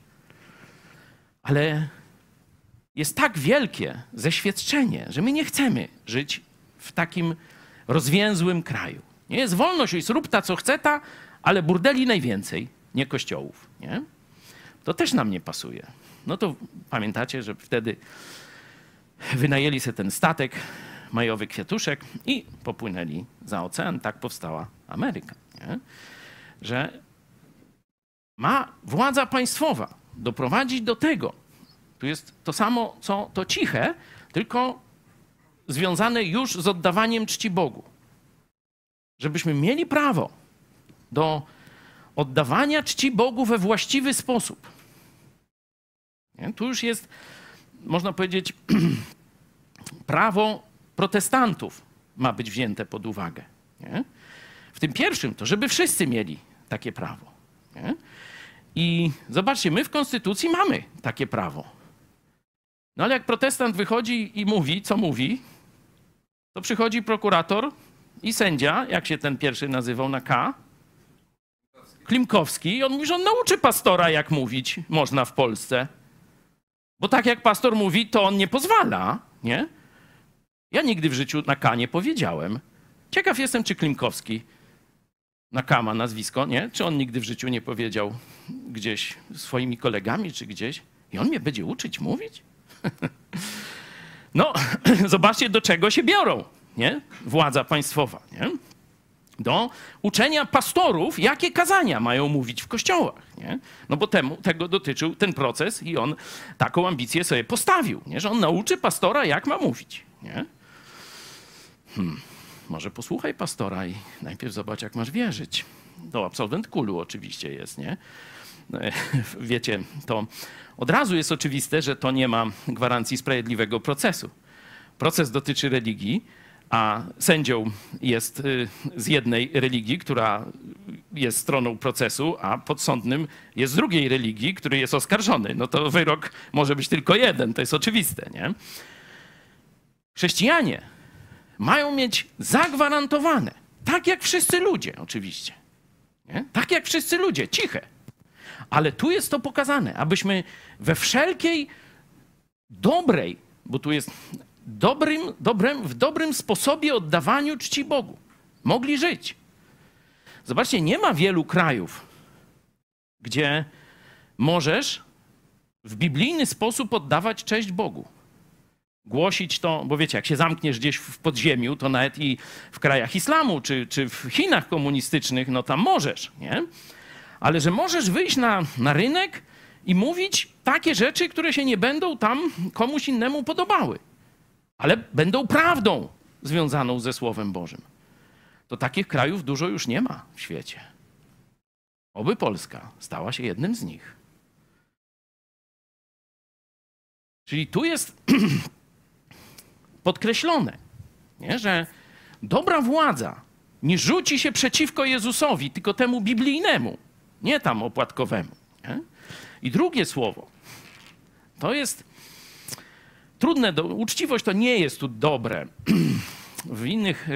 Ale jest tak wielkie zeświadczenie, że my nie chcemy żyć w takim rozwięzłym kraju. Nie jest wolność, jest rób ta, co chce ta, ale burdeli najwięcej, nie kościołów. Nie? To też nam nie pasuje. No to pamiętacie, że wtedy wynajęli sobie ten statek majowy Kwiatuszek i popłynęli za ocean. Tak powstała Ameryka. Nie? Że ma władza państwowa doprowadzić do tego, tu jest to samo, co to ciche, tylko związane już z oddawaniem czci Bogu. Żebyśmy mieli prawo do oddawania czci Bogu we właściwy sposób. Nie? Tu już jest, można powiedzieć, prawo protestantów ma być wzięte pod uwagę. Nie? W tym pierwszym to, żeby wszyscy mieli takie prawo. Nie? I zobaczcie, my w Konstytucji mamy takie prawo. No ale jak protestant wychodzi i mówi, co mówi, to przychodzi prokurator i sędzia, jak się ten pierwszy nazywał na K? Klimkowski. I on mówi, że on nauczy pastora, jak mówić można w Polsce. Bo tak jak pastor mówi, to on nie pozwala, nie? Ja nigdy w życiu na K nie powiedziałem. Ciekaw jestem, czy Klimkowski na K ma nazwisko, nie? Czy on nigdy w życiu nie powiedział gdzieś swoimi kolegami, czy gdzieś? I on mnie będzie uczyć mówić? No, zobaczcie, do czego się biorą, nie? Władza państwowa, nie? Do uczenia pastorów, jakie kazania mają mówić w kościołach, nie? No bo tego dotyczył ten proces i on taką ambicję sobie postawił, nie? Że on nauczy pastora, jak ma mówić, nie? może posłuchaj pastora i najpierw zobacz, jak masz wierzyć. To absolwent KUL-u oczywiście jest, nie? Wiecie, to od razu jest oczywiste, że to nie ma gwarancji sprawiedliwego procesu. Proces dotyczy religii, a sędzią jest z jednej religii, która jest stroną procesu, a podsądnym jest z drugiej religii, który jest oskarżony. No to wyrok może być tylko jeden, to jest oczywiste, nie? Chrześcijanie mają mieć zagwarantowane, tak jak wszyscy ludzie oczywiście, nie? Tak jak wszyscy ludzie, ciche. Ale tu jest to pokazane, abyśmy we wszelkiej dobrej, bo tu jest w dobrym sposobie oddawaniu czci Bogu mogli żyć. Zobaczcie, nie ma wielu krajów, gdzie możesz w biblijny sposób oddawać cześć Bogu. Głosić to, bo wiecie, jak się zamkniesz gdzieś w podziemiu, to nawet i w krajach islamu, czy w Chinach komunistycznych, no tam możesz, nie? Ale że możesz wyjść na rynek i mówić takie rzeczy, które się nie będą tam komuś innemu podobały, ale będą prawdą związaną ze Słowem Bożym. To takich krajów dużo już nie ma w świecie. Oby Polska stała się jednym z nich. Czyli tu jest podkreślone, nie, że dobra władza nie rzuci się przeciwko Jezusowi, tylko temu biblijnemu, nie tam opłatkowemu. Nie? I drugie słowo, to jest trudne, uczciwość to nie jest tu dobre. W innych,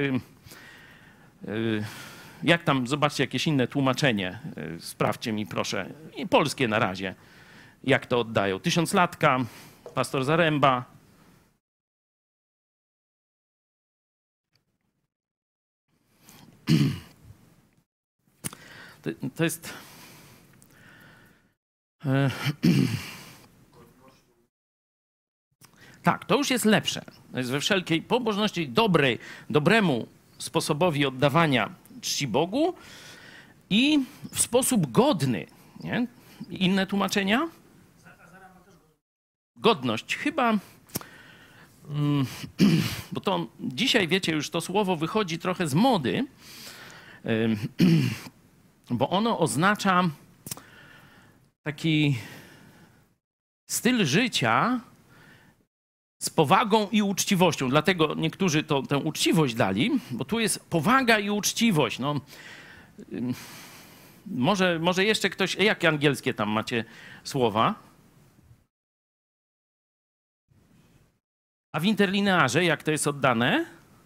jak tam, zobaczcie jakieś inne tłumaczenie, sprawdźcie mi proszę, i polskie na razie, jak to oddają. Tysiąclatka, pastor Zaręba. To jest... Tak, to już jest lepsze. To jest we wszelkiej pobożności dobremu sposobowi oddawania czci Bogu i w sposób godny. Nie? Inne tłumaczenia? Godność. Chyba, bo to dzisiaj, wiecie, już to słowo wychodzi trochę z mody, bo ono oznacza taki styl życia z powagą i uczciwością. Dlatego niektórzy tę uczciwość dali, bo tu jest powaga i uczciwość. No, może jeszcze ktoś... Jakie angielskie tam macie słowa? A w interlinearze jak to jest oddane?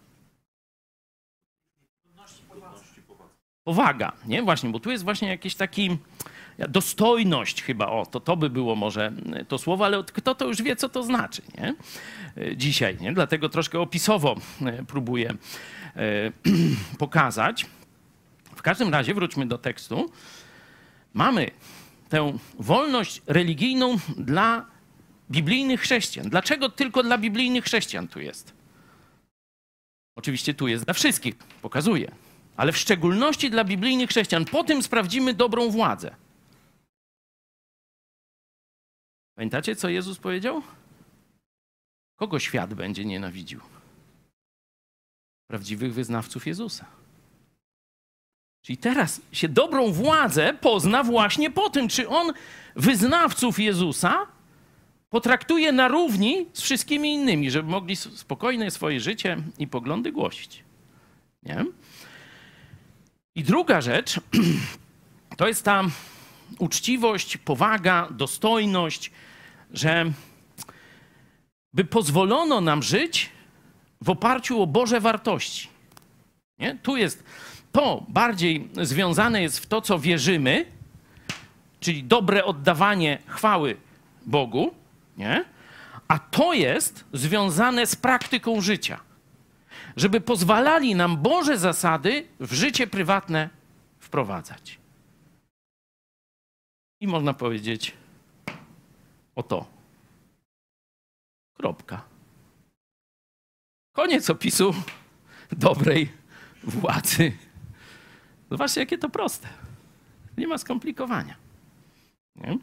Powaga, nie? Właśnie, bo tu jest właśnie jakiś taki... Dostojność chyba, o, to by było może to słowo, ale kto to już wie, co to znaczy, nie? Dzisiaj, nie? Dlatego troszkę opisowo próbuję pokazać. W każdym razie, wróćmy do tekstu. Mamy tę wolność religijną dla biblijnych chrześcijan. Dlaczego tylko dla biblijnych chrześcijan tu jest? Oczywiście tu jest dla wszystkich, pokazuję. Ale w szczególności dla biblijnych chrześcijan. Po tym sprawdzimy dobrą władzę. Pamiętacie, co Jezus powiedział? Kogo świat będzie nienawidził? Prawdziwych wyznawców Jezusa. Czyli teraz się dobrą władzę pozna właśnie po tym, czy on wyznawców Jezusa potraktuje na równi z wszystkimi innymi, żeby mogli spokojnie swoje życie i poglądy głosić. Nie? I druga rzecz to jest ta uczciwość, powaga, dostojność, że by pozwolono nam żyć w oparciu o Boże wartości. Nie? Tu jest to bardziej związane jest w to, co wierzymy, czyli dobre oddawanie chwały Bogu, nie? A to jest związane z praktyką życia. Żeby pozwalali nam Boże zasady w życie prywatne wprowadzać. I można powiedzieć oto. Kropka. Koniec opisu dobrej władzy. Zobaczcie, jakie to proste. Nie ma skomplikowania. Nie?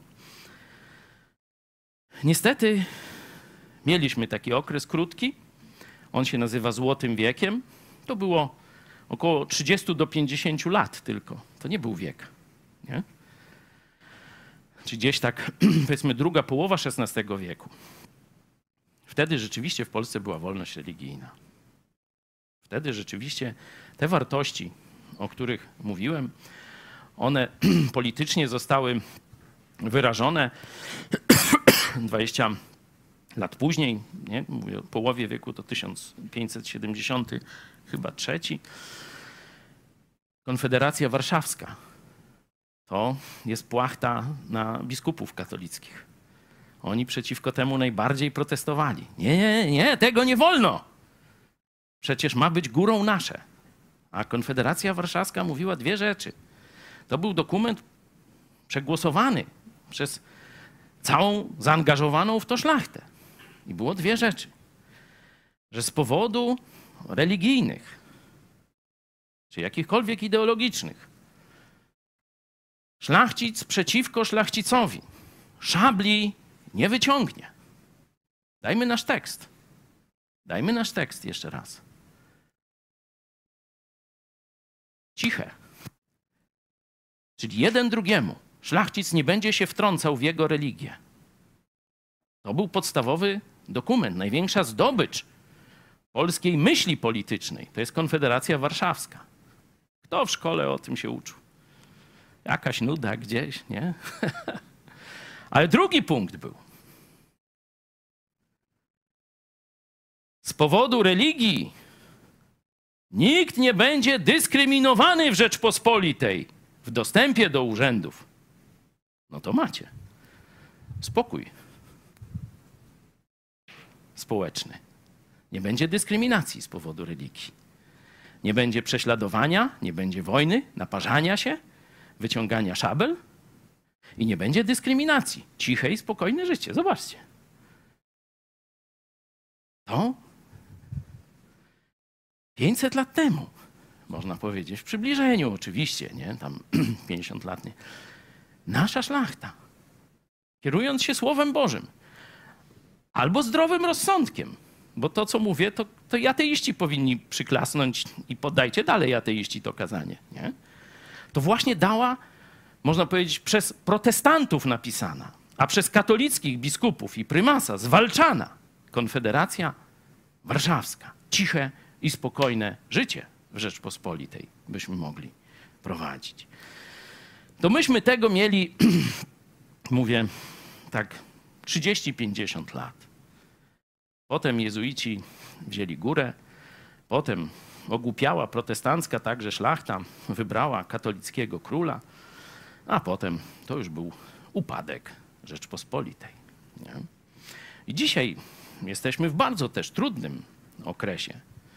Niestety mieliśmy taki okres krótki. On się nazywa Złotym Wiekiem. To było około 30 do 50 lat tylko. To nie był wiek. Nie? Czy gdzieś tak, powiedzmy, druga połowa XVI wieku. Wtedy rzeczywiście w Polsce była wolność religijna. Wtedy rzeczywiście te wartości, o których mówiłem, one politycznie zostały wyrażone 20 lat później, nie? Mówię o połowie wieku, to 1570 chyba trzeci. Konfederacja Warszawska. To jest płachta na biskupów katolickich. Oni przeciwko temu najbardziej protestowali. Nie, tego nie wolno. Przecież ma być górą nasze. A Konfederacja Warszawska mówiła dwie rzeczy. To był dokument przegłosowany przez całą zaangażowaną w to szlachtę. I było dwie rzeczy. Że z powodu religijnych, czy jakichkolwiek ideologicznych, szlachcic przeciwko szlachcicowi szabli nie wyciągnie. Dajmy nasz tekst. Dajmy nasz tekst jeszcze raz. Ciche. Czyli jeden drugiemu. Szlachcic nie będzie się wtrącał w jego religię. To był podstawowy dokument, największa zdobycz polskiej myśli politycznej. To jest Konfederacja Warszawska. Kto w szkole o tym się uczył? Jakaś nuda gdzieś, nie? Ale drugi punkt był. Z powodu religii nikt nie będzie dyskryminowany w Rzeczpospolitej w dostępie do urzędów. No to macie. Spokój społeczny. Nie będzie dyskryminacji z powodu religii. Nie będzie prześladowania, nie będzie wojny, naparzania się, wyciągania szabel i nie będzie dyskryminacji. Ciche i spokojne życie. Zobaczcie. To 500 lat temu, można powiedzieć, w przybliżeniu oczywiście, nie? Tam 50 lat, nie? Nasza szlachta, kierując się Słowem Bożym, albo zdrowym rozsądkiem, bo to, co mówię, to i ateiści powinni przyklasnąć i podajcie dalej ateiści to kazanie, nie? To właśnie dała, można powiedzieć, przez protestantów napisana, a przez katolickich biskupów i prymasa zwalczana Konfederacja Warszawska. Ciche i spokojne życie w Rzeczpospolitej byśmy mogli prowadzić. To myśmy tego mieli, mówię tak, 30-50 lat. Potem jezuici wzięli górę, potem ogłupiała protestancka także szlachta wybrała katolickiego króla, a potem to już był upadek Rzeczpospolitej. Nie? I dzisiaj jesteśmy w bardzo też trudnym okresie.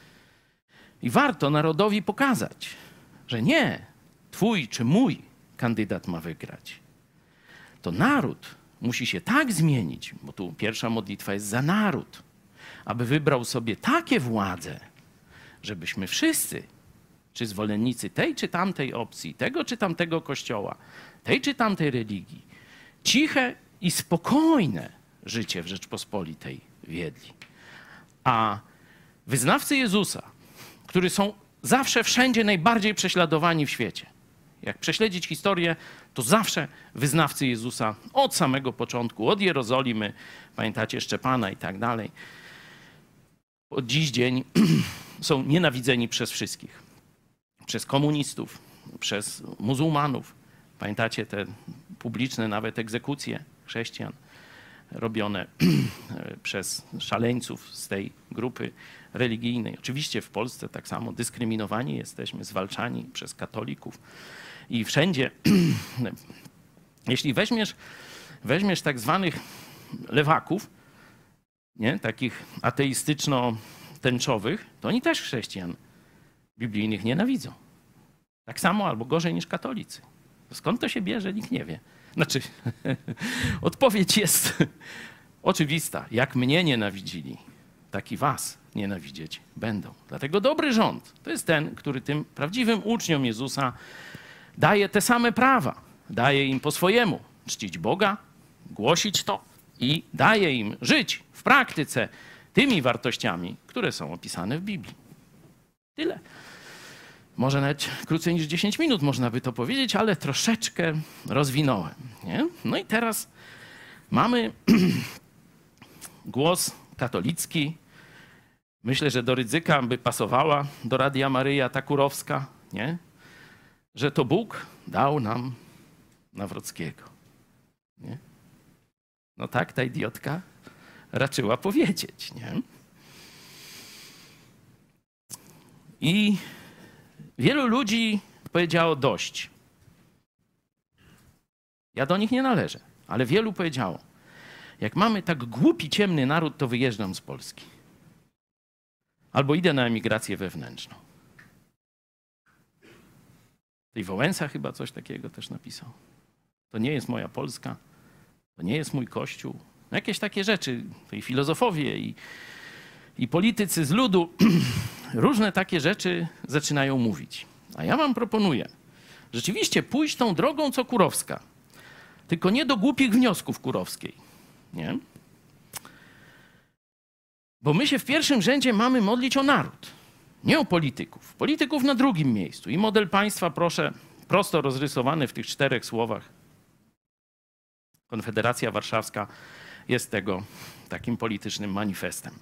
I warto narodowi pokazać, że nie twój czy mój kandydat ma wygrać. To naród musi się tak zmienić, bo tu pierwsza modlitwa jest za naród, aby wybrał sobie takie władze, żebyśmy wszyscy, czy zwolennicy tej czy tamtej opcji, tego czy tamtego kościoła, tej czy tamtej religii, ciche i spokojne życie w Rzeczpospolitej wiedli. A wyznawcy Jezusa, którzy są zawsze wszędzie najbardziej prześladowani w świecie, jak prześledzić historię, to zawsze wyznawcy Jezusa od samego początku, od Jerozolimy, pamiętacie Szczepana i tak dalej, od dziś dzień są nienawidzeni przez wszystkich. Przez komunistów, przez muzułmanów. Pamiętacie te publiczne nawet egzekucje chrześcijan robione przez szaleńców z tej grupy religijnej. Oczywiście w Polsce tak samo dyskryminowani jesteśmy, zwalczani przez katolików. I wszędzie, jeśli weźmiesz tak zwanych lewaków, nie, takich ateistyczno-tęczowych, to oni też chrześcijan biblijnych nienawidzą. Tak samo albo gorzej niż katolicy. Skąd to się bierze, nikt nie wie. Znaczy, odpowiedź jest oczywista. Jak mnie nienawidzili, tak i was nienawidzieć będą. Dlatego dobry rząd to jest ten, który tym prawdziwym uczniom Jezusa daje te same prawa. Daje im po swojemu czcić Boga, głosić to i daje im żyć w praktyce tymi wartościami, które są opisane w Biblii. Tyle. Może nawet krócej niż 10 minut można by to powiedzieć, ale troszeczkę rozwinąłem. Nie? No i teraz mamy głos katolicki. Myślę, że do Rydzyka by pasowała, do Radia Maryja ta Kurowska, nie? Że to Bóg dał nam Nawrockiego. Nie? No tak, ta idiotka raczyła powiedzieć. Nie? I wielu ludzi powiedziało dość. Ja do nich nie należę, ale wielu powiedziało, jak mamy tak głupi, ciemny naród, to wyjeżdżam z Polski. Albo idę na emigrację wewnętrzną. I Wałęsa chyba coś takiego też napisał. To nie jest moja Polska, to nie jest mój Kościół. No jakieś takie rzeczy, i filozofowie, i politycy z ludu, różne takie rzeczy zaczynają mówić. A ja wam proponuję rzeczywiście pójść tą drogą, co Kurowska. Tylko nie do głupich wniosków Kurowskiej. Nie? Bo my się w pierwszym rzędzie mamy modlić o naród, nie o polityków. Polityków na drugim miejscu. I model państwa, proszę, prosto rozrysowany w tych 4 słowach. Konfederacja Warszawska jest tego takim politycznym manifestem.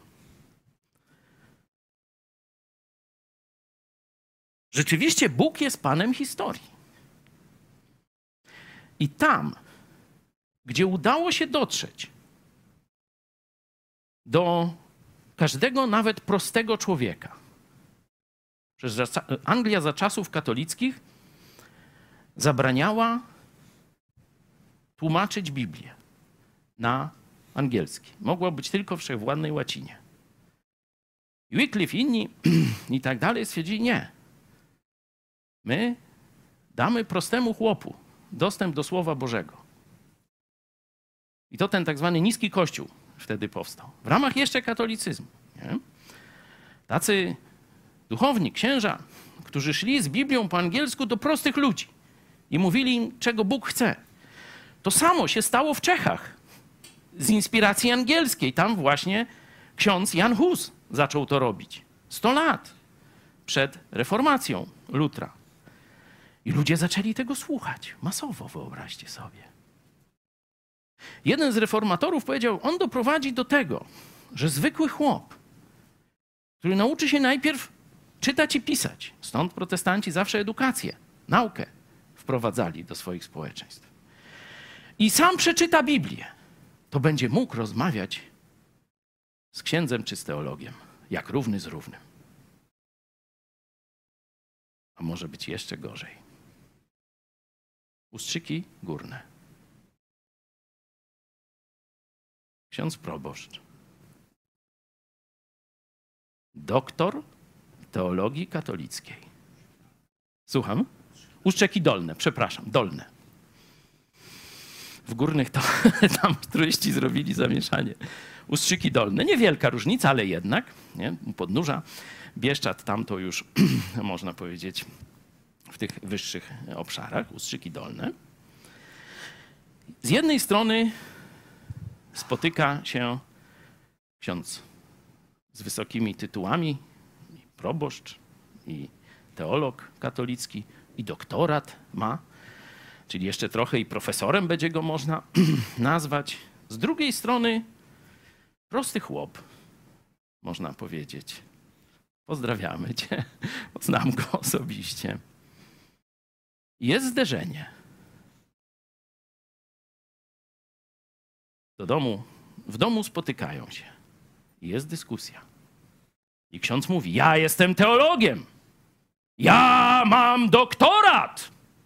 Rzeczywiście Bóg jest Panem historii. I tam, gdzie udało się dotrzeć do każdego, nawet prostego człowieka. Przecież Anglia za czasów katolickich zabraniała tłumaczyć Biblię na angielski. Mogła być tylko w wszechwładnej łacinie. Wycliffe, inni i tak dalej stwierdzili, nie. My damy prostemu chłopu dostęp do Słowa Bożego. I to ten tak zwany niski kościół wtedy powstał. W ramach jeszcze katolicyzmu. Nie? Tacy duchowni, księża, którzy szli z Biblią po angielsku do prostych ludzi i mówili im, czego Bóg chce. To samo się stało w Czechach z inspiracji angielskiej. Tam właśnie ksiądz Jan Hus zaczął to robić. 100 lat przed reformacją Lutra. I ludzie zaczęli tego słuchać. Masowo, wyobraźcie sobie. Jeden z reformatorów powiedział, on doprowadzi do tego, że zwykły chłop, który nauczy się najpierw czytać i pisać, stąd protestanci zawsze edukację, naukę wprowadzali do swoich społeczeństw. I sam przeczyta Biblię, to będzie mógł rozmawiać z księdzem czy z teologiem, jak równy z równym. A może być jeszcze gorzej. Ustrzyki górne. Ksiądz proboszcz. Doktor teologii katolickiej. Słucham? Uszczeki dolne, przepraszam, dolne. W górnych to tam turyści zrobili zamieszanie. Ustrzyki dolne. Niewielka różnica, ale jednak. Nie? Podnóża. Bieszczad tam to już można powiedzieć w tych wyższych obszarach. Ustrzyki dolne. Z jednej strony spotyka się ksiądz z wysokimi tytułami, i proboszcz, i teolog katolicki, i doktorat ma, czyli jeszcze trochę i profesorem będzie go można nazwać. Z drugiej strony prosty chłop, można powiedzieć. Pozdrawiamy cię, znam go osobiście. Jest zderzenie. W domu spotykają się. Jest dyskusja. I ksiądz mówi, ja jestem teologiem. Ja mam doktorat.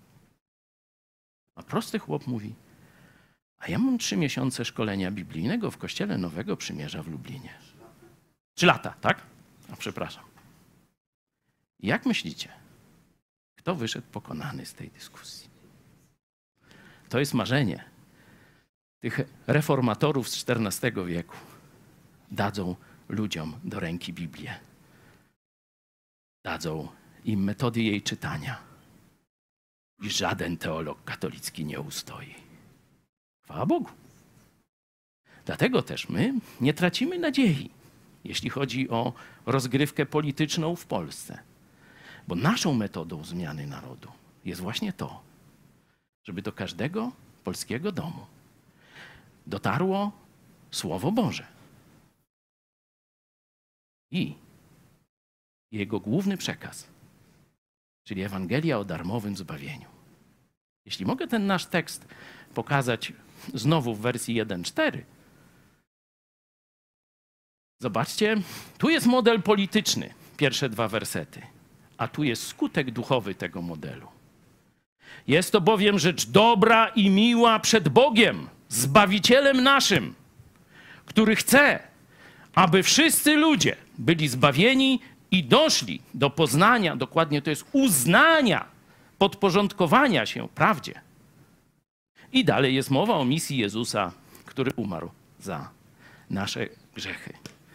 A prosty chłop mówi, a ja mam 3 miesiące szkolenia biblijnego w Kościele Nowego Przymierza w Lublinie. 3 lata, tak? A przepraszam. Jak myślicie, kto wyszedł pokonany z tej dyskusji? To jest marzenie tych reformatorów z XIV wieku. Dadzą ludziom do ręki Biblię. Dadzą im metody jej czytania. I żaden teolog katolicki nie ustoi. Chwała Bogu. Dlatego też my nie tracimy nadziei, jeśli chodzi o rozgrywkę polityczną w Polsce. Bo naszą metodą zmiany narodu jest właśnie to, żeby do każdego polskiego domu dotarło Słowo Boże. I jego główny przekaz, czyli Ewangelia o darmowym zbawieniu. Jeśli mogę ten nasz tekst pokazać znowu w wersji 1.4. Zobaczcie, tu jest model polityczny, pierwsze 2 wersety, a tu jest skutek duchowy tego modelu. Jest to bowiem rzecz dobra i miła przed Bogiem, Zbawicielem naszym, który chce, aby wszyscy ludzie byli zbawieni i doszli do poznania, dokładnie to jest uznania, podporządkowania się prawdzie. I dalej jest mowa o misji Jezusa, który umarł za nasze grzechy.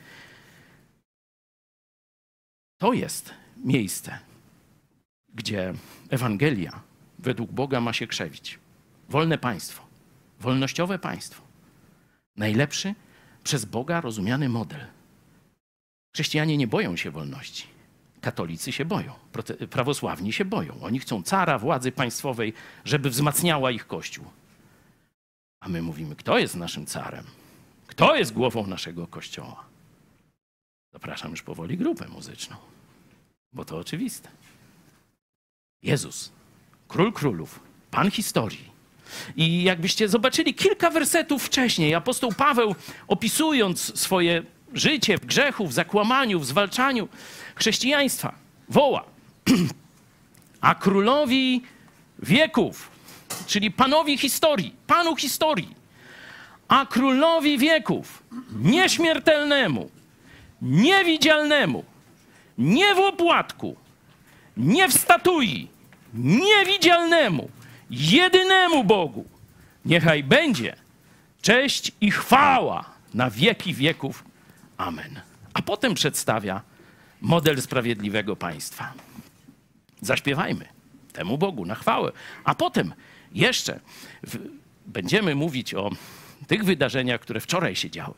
To jest miejsce, gdzie Ewangelia według Boga ma się krzewić. Wolne państwo, wolnościowe państwo. Najlepszy przez Boga rozumiany model. Chrześcijanie nie boją się wolności. Katolicy się boją, prawosławni się boją. Oni chcą cara, władzy państwowej, żeby wzmacniała ich Kościół. A my mówimy, kto jest naszym carem? Kto jest głową naszego Kościoła? Zapraszam już powoli grupę muzyczną, bo to oczywiste. Jezus, Król Królów, Pan historii. I jakbyście zobaczyli kilka wersetów wcześniej, apostoł Paweł, opisując swoje życie w grzechu, w zakłamaniu, w zwalczaniu chrześcijaństwa, woła: a królowi wieków, czyli panowi historii, panu historii, a królowi wieków, nieśmiertelnemu, niewidzialnemu, nie w opłatku, nie w statui, niewidzialnemu, jedynemu Bogu, niechaj będzie cześć i chwała na wieki wieków. Amen. A potem przedstawia model sprawiedliwego państwa. Zaśpiewajmy temu Bogu na chwałę. A potem jeszcze będziemy mówić o tych wydarzeniach, które wczoraj się działy.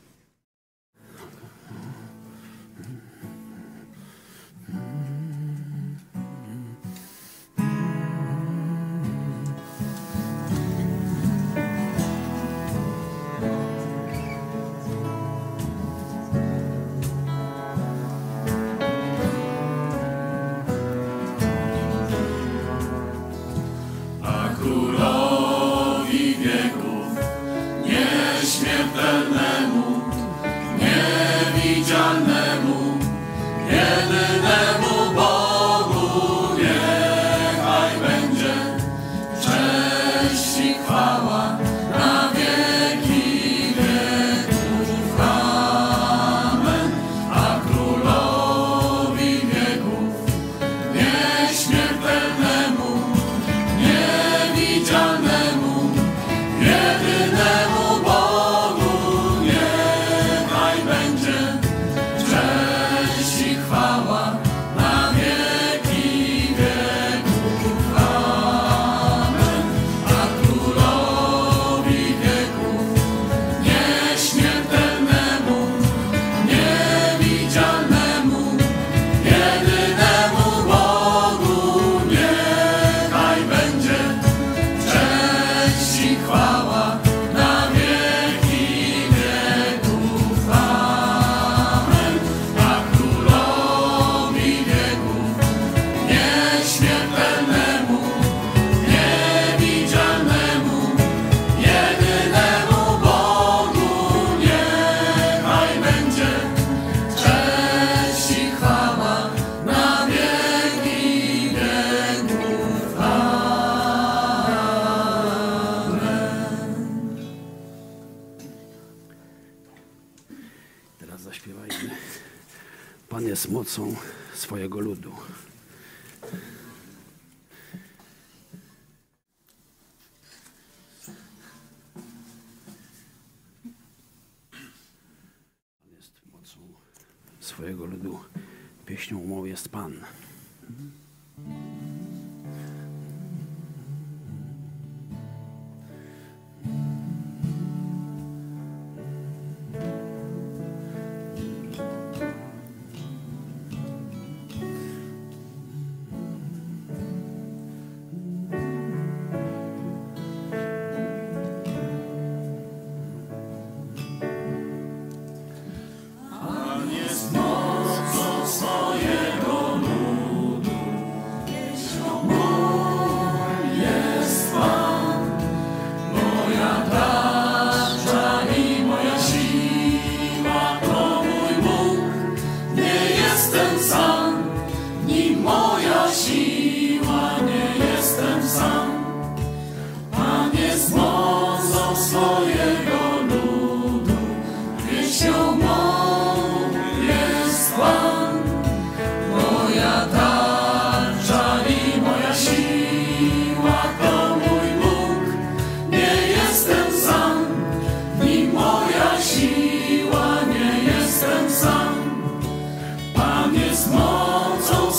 Pan jest mocą swojego ludu. Pan jest mocą swojego ludu. Pieśnią mą jest Pan.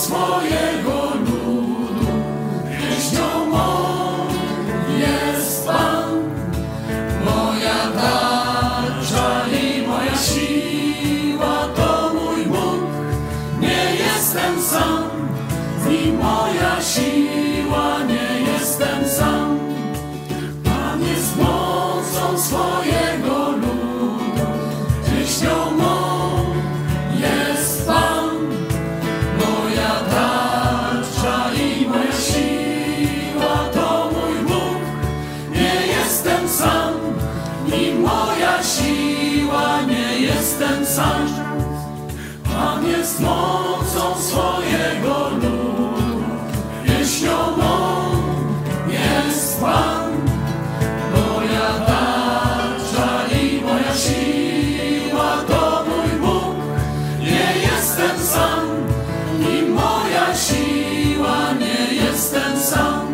swojego ludu, pieśnią mą jest Pan, moja tarcza i moja siła, to mój Bóg. Nie jestem sam, w Nim moja siła, nie jestem sam. Pan jest mocą swojego ludu, pieśnią mą jest Pan, moja tarcza i moja siła, to mój Bóg. Nie jestem sam, Nim moja siła, nie jestem sam. Pan jest mocą swojego ludu, pieśnią mą jest Pan, moja tarcza i moja siła, to mój Bóg. Nie jestem sam, Nim moja siła, nie jestem sam.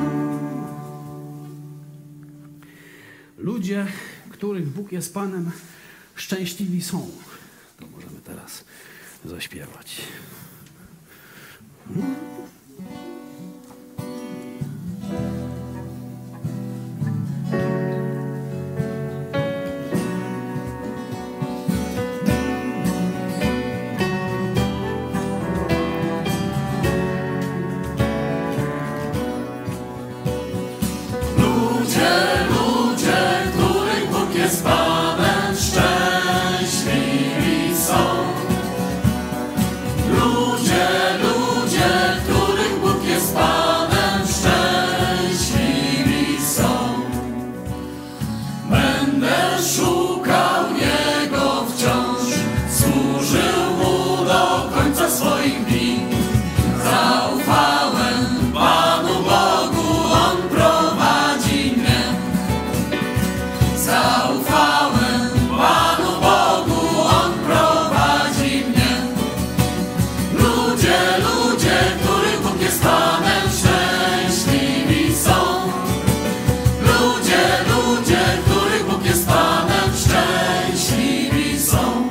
Ludzie, których Bóg jest Panem, szczęśliwi są. To możemy teraz zaśpiewać. Ludzie, których Bóg jest Panem, szczęśliwi są. Ludzie, których Bóg jest Panem, szczęśliwi są. Będę szukał Jego wciąż, służył Mu do końca swoich dni. Zaufałem Panu Bogu, On prowadzi mnie. Zaufałem Panu Bogu, On prowadzi mnie. Ludzie, których Bóg jest Panem, szczęśliwi są. Ludzie, których Bóg jest Panem, szczęśliwi są.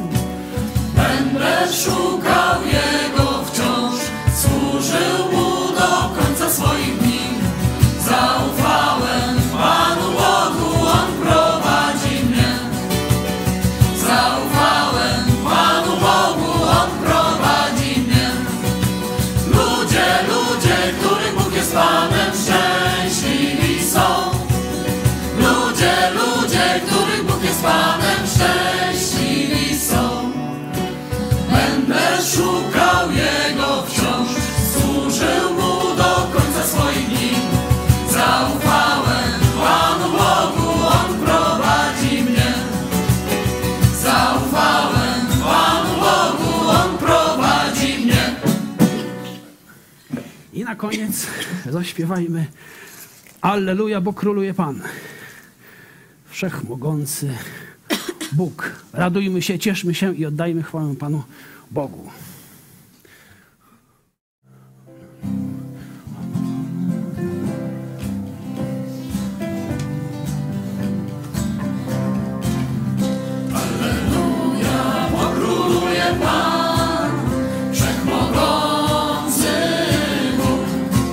Będę szukał Jego wciąż, służył Mu do końca swoich dni. Zaufałem Panu Bogu, On prowadzi mnie. Zaufałem Panu Bogu, On prowadzi mnie. Ludzie, których Bóg jest Panem, szczęśliwi są. Ludzie, których Bóg jest Panem, szczęśliwi są. Będę szukał Jego wciąż, służył Mu do końca swoich dni. Zaufałem Panu Bogu, On prowadzi mnie. Zaufałem Panu Bogu, On prowadzi mnie. I na koniec zaśpiewajmy Alleluja, bo króluje Pan. Wszechmogący Bóg. Radujmy się, cieszmy się i oddajmy chwałę Panu Bogu. Alleluja, bo króluje Pan, wszechmogący Bóg.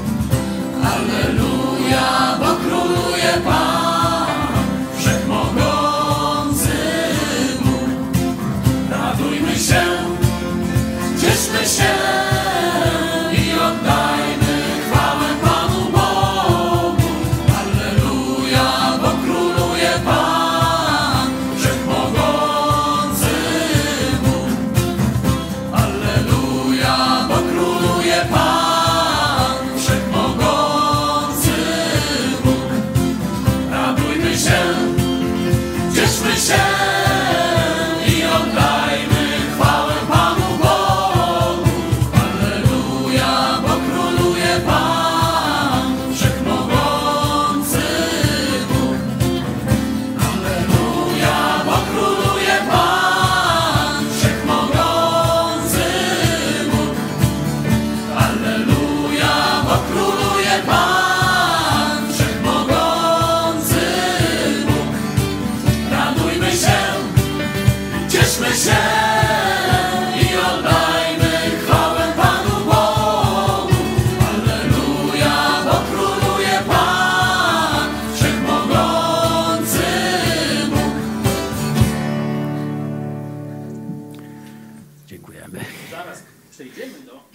Alleluja, bo króluje Pan, wszechmogący Bóg. Radujmy się,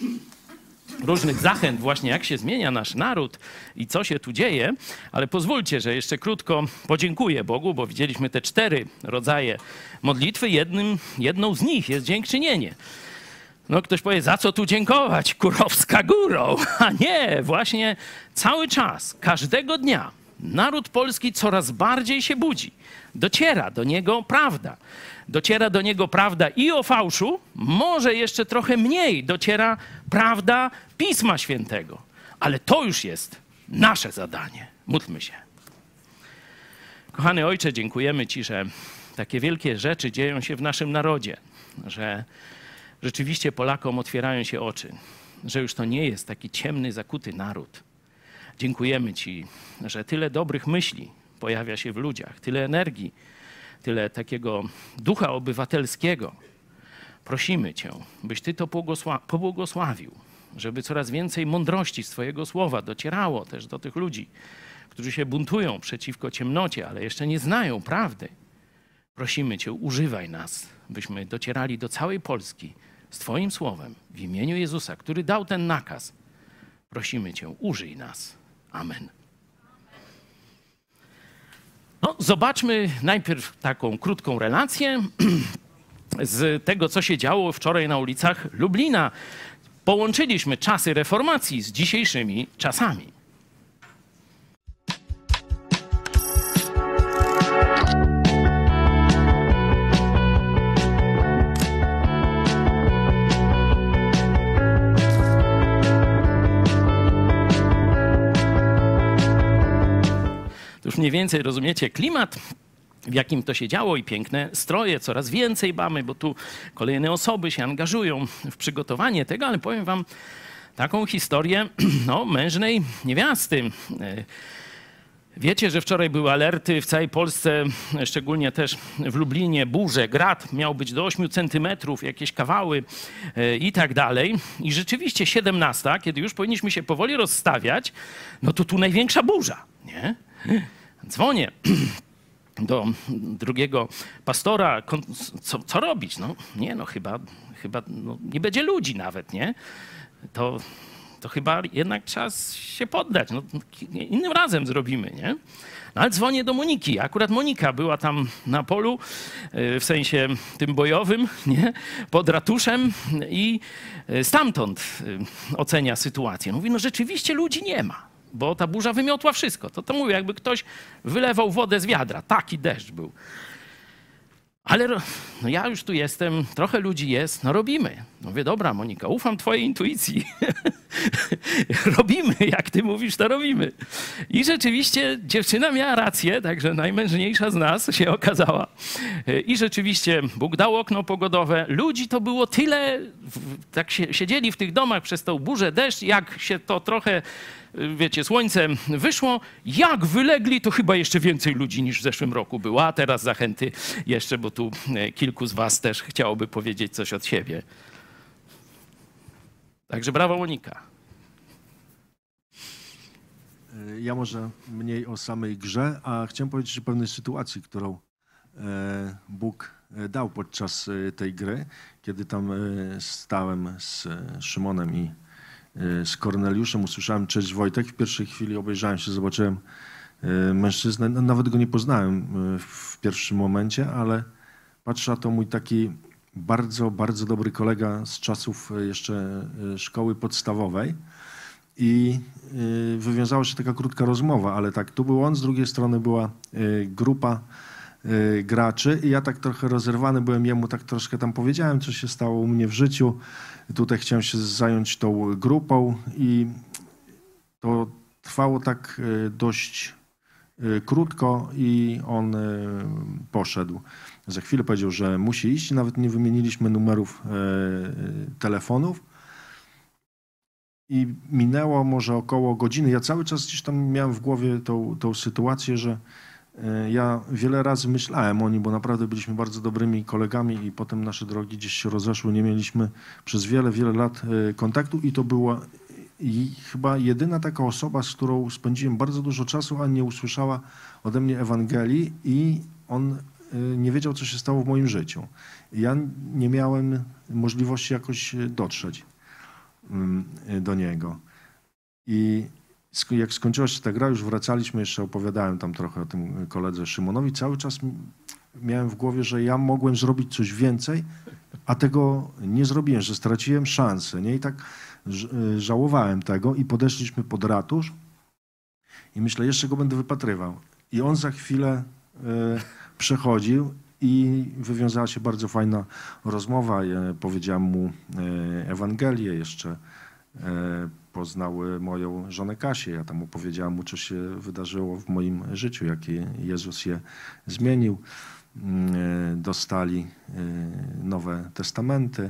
różnych zachęt właśnie, jak się zmienia nasz naród i co się tu dzieje, ale pozwólcie, że jeszcze krótko podziękuję Bogu, bo widzieliśmy te 4 rodzaje modlitwy. Jedną z nich jest dziękczynienie. No ktoś powie, za co tu dziękować? Kurowska górą. A nie, właśnie cały czas, każdego dnia naród polski coraz bardziej się budzi. Dociera do niego prawda. Dociera do niego prawda i o fałszu, może jeszcze trochę mniej dociera prawda Pisma Świętego. Ale to już jest nasze zadanie. Módlmy się. Kochany Ojcze, dziękujemy Ci, że takie wielkie rzeczy dzieją się w naszym narodzie, że rzeczywiście Polakom otwierają się oczy, że już to nie jest taki ciemny, zakuty naród. Dziękujemy Ci, że tyle dobrych myśli pojawia się w ludziach, tyle energii, tyle takiego ducha obywatelskiego. Prosimy Cię, byś Ty to pobłogosławił, żeby coraz więcej mądrości z Twojego słowa docierało też do tych ludzi, którzy się buntują przeciwko ciemnocie, ale jeszcze nie znają prawdy. Prosimy Cię, używaj nas, byśmy docierali do całej Polski z Twoim słowem w imieniu Jezusa, który dał ten nakaz. Prosimy Cię, użyj nas. Amen. No, zobaczmy najpierw taką krótką relację z tego, co się działo wczoraj na ulicach Lublina. Połączyliśmy czasy reformacji z dzisiejszymi czasami. Już mniej więcej rozumiecie klimat, w jakim to się działo i piękne stroje. Coraz więcej mamy, bo tu kolejne osoby się angażują w przygotowanie tego, ale powiem wam taką historię mężnej niewiasty. Wiecie, że wczoraj były alerty w całej Polsce, szczególnie też w Lublinie, burze, grad miał być do 8 centymetrów, jakieś kawały i tak dalej. I rzeczywiście 17, kiedy już powinniśmy się powoli rozstawiać, no to tu największa burza, nie? Dzwonię do drugiego pastora, co robić? No nie, no chyba nie będzie ludzi nawet, nie? To chyba jednak trzeba się poddać. No, innym razem zrobimy, nie? No, ale dzwonię do Moniki. Akurat Monika była tam na polu, w sensie tym bojowym, nie? Pod ratuszem i stamtąd ocenia sytuację. Mówi, no rzeczywiście ludzi nie ma, bo ta burza wymiotła wszystko. To mówię, jakby ktoś wylewał wodę z wiadra. Taki deszcz był. Ale no ja już tu jestem, trochę ludzi jest, no robimy. No mówię, dobra Monika, ufam twojej intuicji. Robimy, jak ty mówisz, to robimy. I rzeczywiście dziewczyna miała rację, także najmężniejsza z nas się okazała. I rzeczywiście Bóg dał okno pogodowe. Ludzi to było tyle, tak siedzieli w tych domach przez tą burzę, deszcz, jak się to trochę, wiecie, słońce wyszło, jak wylegli, to chyba jeszcze więcej ludzi niż w zeszłym roku było. A teraz zachęty jeszcze, bo tu kilku z was też chciałoby powiedzieć coś od siebie. Także brawo Monika. Ja może mniej o samej grze, a chciałem powiedzieć o pewnej sytuacji, którą Bóg dał podczas tej gry, kiedy tam stałem z Szymonem i z Korneliuszem, usłyszałem cześć Wojtek. W pierwszej chwili obejrzałem się, zobaczyłem mężczyznę, nawet go nie poznałem w pierwszym momencie, ale patrzę, a to mój taki bardzo, bardzo dobry kolega z czasów jeszcze szkoły podstawowej i wywiązała się taka krótka rozmowa, ale tak, tu był on, z drugiej strony była grupa graczy i ja tak trochę rozerwany byłem jemu, tak troszkę tam powiedziałem, co się stało u mnie w życiu. Tutaj chciałem się zająć tą grupą i to trwało tak dość krótko i on poszedł. Za chwilę powiedział, że musi iść, nawet nie wymieniliśmy numerów telefonów. I minęło może około godziny. Ja cały czas gdzieś tam miałem w głowie tą sytuację, że ja wiele razy myślałem o nim, bo naprawdę byliśmy bardzo dobrymi kolegami i potem nasze drogi gdzieś się rozeszły. Nie mieliśmy przez wiele, wiele lat kontaktu i to była chyba jedyna taka osoba, z którą spędziłem bardzo dużo czasu, a nie usłyszała ode mnie Ewangelii i on nie wiedział, co się stało w moim życiu. Ja nie miałem możliwości jakoś dotrzeć. do niego. I jak skończyła się ta gra, już wracaliśmy, jeszcze opowiadałem tam trochę o tym koledze Szymonowi. Cały czas miałem w głowie, że ja mogłem zrobić coś więcej, a tego nie zrobiłem, że straciłem szansę. Nie? I tak żałowałem tego i podeszliśmy pod ratusz i myślę, jeszcze go będę wypatrywał. I on za chwilę przechodził i wywiązała się bardzo fajna rozmowa. Ja powiedziałem mu Ewangelię jeszcze. Poznał moją żonę Kasię. Ja tam opowiedziałem mu, co się wydarzyło w moim życiu, jaki Jezus je zmienił. Dostali nowe testamenty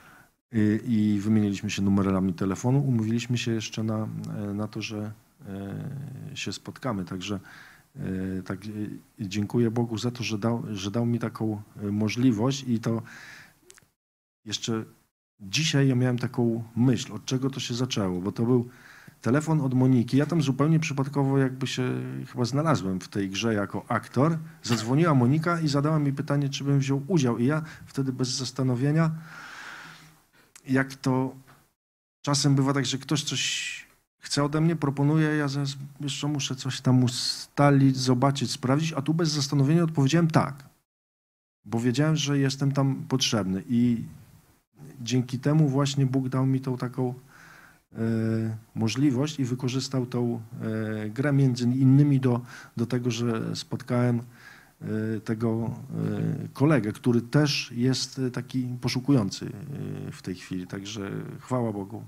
i wymieniliśmy się numerami telefonu. Umówiliśmy się jeszcze na to, że się spotkamy. Także tak, dziękuję Bogu za to, że dał mi taką możliwość i to jeszcze dzisiaj ja miałem taką myśl, od czego to się zaczęło, bo to był telefon od Moniki. Ja tam zupełnie przypadkowo jakby się chyba znalazłem w tej grze jako aktor. Zadzwoniła Monika i zadała mi pytanie, czy bym wziął udział. I ja wtedy bez zastanowienia, jak to czasem bywa tak, że ktoś coś chce ode mnie, proponuje, ja zaraz jeszcze muszę coś tam ustalić, zobaczyć, sprawdzić, a tu bez zastanowienia odpowiedziałem tak, bo wiedziałem, że jestem tam potrzebny i dzięki temu właśnie Bóg dał mi tą taką możliwość i wykorzystał tą grę między innymi do tego, że spotkałem tego kolegę, który też jest taki poszukujący w tej chwili. Także chwała Bogu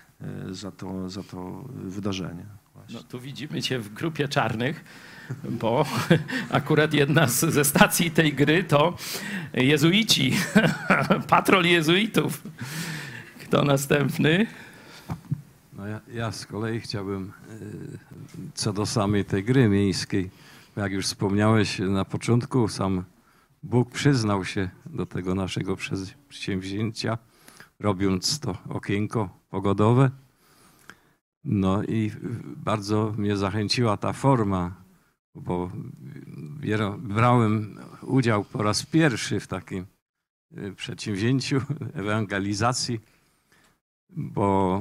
za to wydarzenie. No, tu widzimy cię w grupie czarnych, bo akurat jedna ze stacji tej gry to jezuici, patrol jezuitów. Kto następny? No ja z kolei chciałbym co do samej tej gry miejskiej. Jak już wspomniałeś na początku, sam Bóg przyznał się do tego naszego przedsięwzięcia, robiąc to okienko pogodowe. No i bardzo mnie zachęciła ta forma, bo brałem udział po raz pierwszy w takim przedsięwzięciu ewangelizacji, bo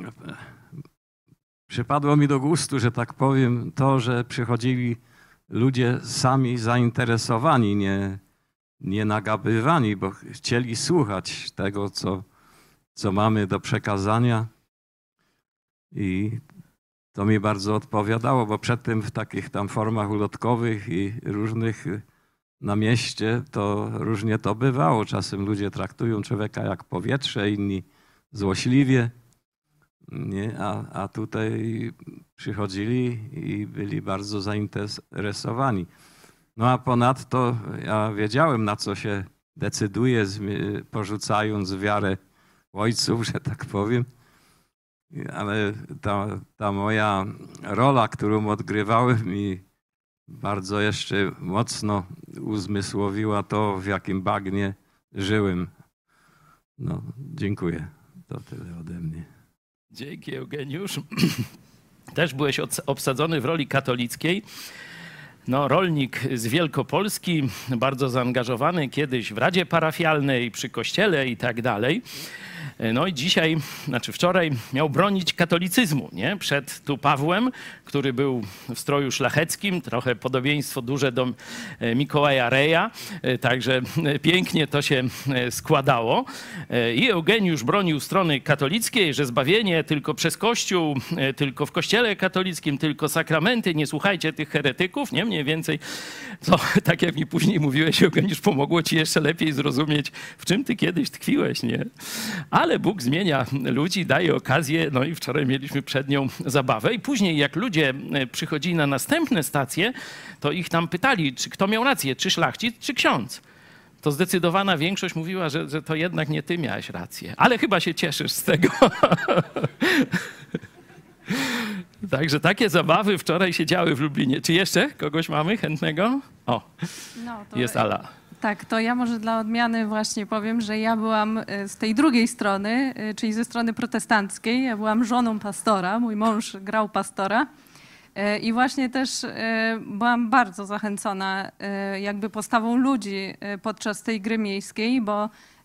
przypadło mi do gustu, że tak powiem, to, że przychodzili ludzie sami zainteresowani, nie nagabywani, bo chcieli słuchać tego, co mamy do przekazania. I to mi bardzo odpowiadało, bo przedtem w takich tam formach ulotkowych i różnych na mieście to różnie to bywało. Czasem ludzie traktują człowieka jak powietrze, inni złośliwie. Nie? A tutaj przychodzili i byli bardzo zainteresowani. No a ponadto ja wiedziałem, na co się decyduje, porzucając wiarę ojców, że tak powiem. Ale ta moja rola, którą odgrywałem, mi bardzo jeszcze mocno uzmysłowiła to, w jakim bagnie żyłem. No, dziękuję. To tyle ode mnie. Dzięki, Eugeniusz. Też byłeś obsadzony w roli katolickiej. No, rolnik z Wielkopolski, bardzo zaangażowany kiedyś w Radzie Parafialnej, przy kościele i tak dalej. No i dzisiaj, znaczy wczoraj miał bronić katolicyzmu, nie? Przed tu Pawłem, który był w stroju szlacheckim, trochę podobieństwo duże do Mikołaja Reja, także pięknie to się składało. I Eugeniusz bronił strony katolickiej, że zbawienie tylko przez Kościół, tylko w Kościele katolickim, tylko sakramenty, nie słuchajcie tych heretyków, nie? Mniej więcej, to tak jak mi później mówiłeś, Eugeniusz, pomogło ci jeszcze lepiej zrozumieć, w czym ty kiedyś tkwiłeś, nie? Ale Bóg zmienia ludzi, daje okazję, no i wczoraj mieliśmy przed nią zabawę. I później jak ludzie przychodzili na następne stacje, to ich tam pytali, czy kto miał rację, czy szlachcic, czy ksiądz. To zdecydowana większość mówiła, że to jednak nie ty miałeś rację. Ale chyba się cieszysz z tego. Także takie zabawy wczoraj się działy w Lublinie. Czy jeszcze kogoś mamy chętnego? O, no, to jest Ala. Tak, to ja może dla odmiany właśnie powiem, że ja byłam z tej drugiej strony, czyli ze strony protestanckiej. Ja byłam żoną pastora, mój mąż grał pastora i właśnie też byłam bardzo zachęcona jakby postawą ludzi podczas tej gry miejskiej, bo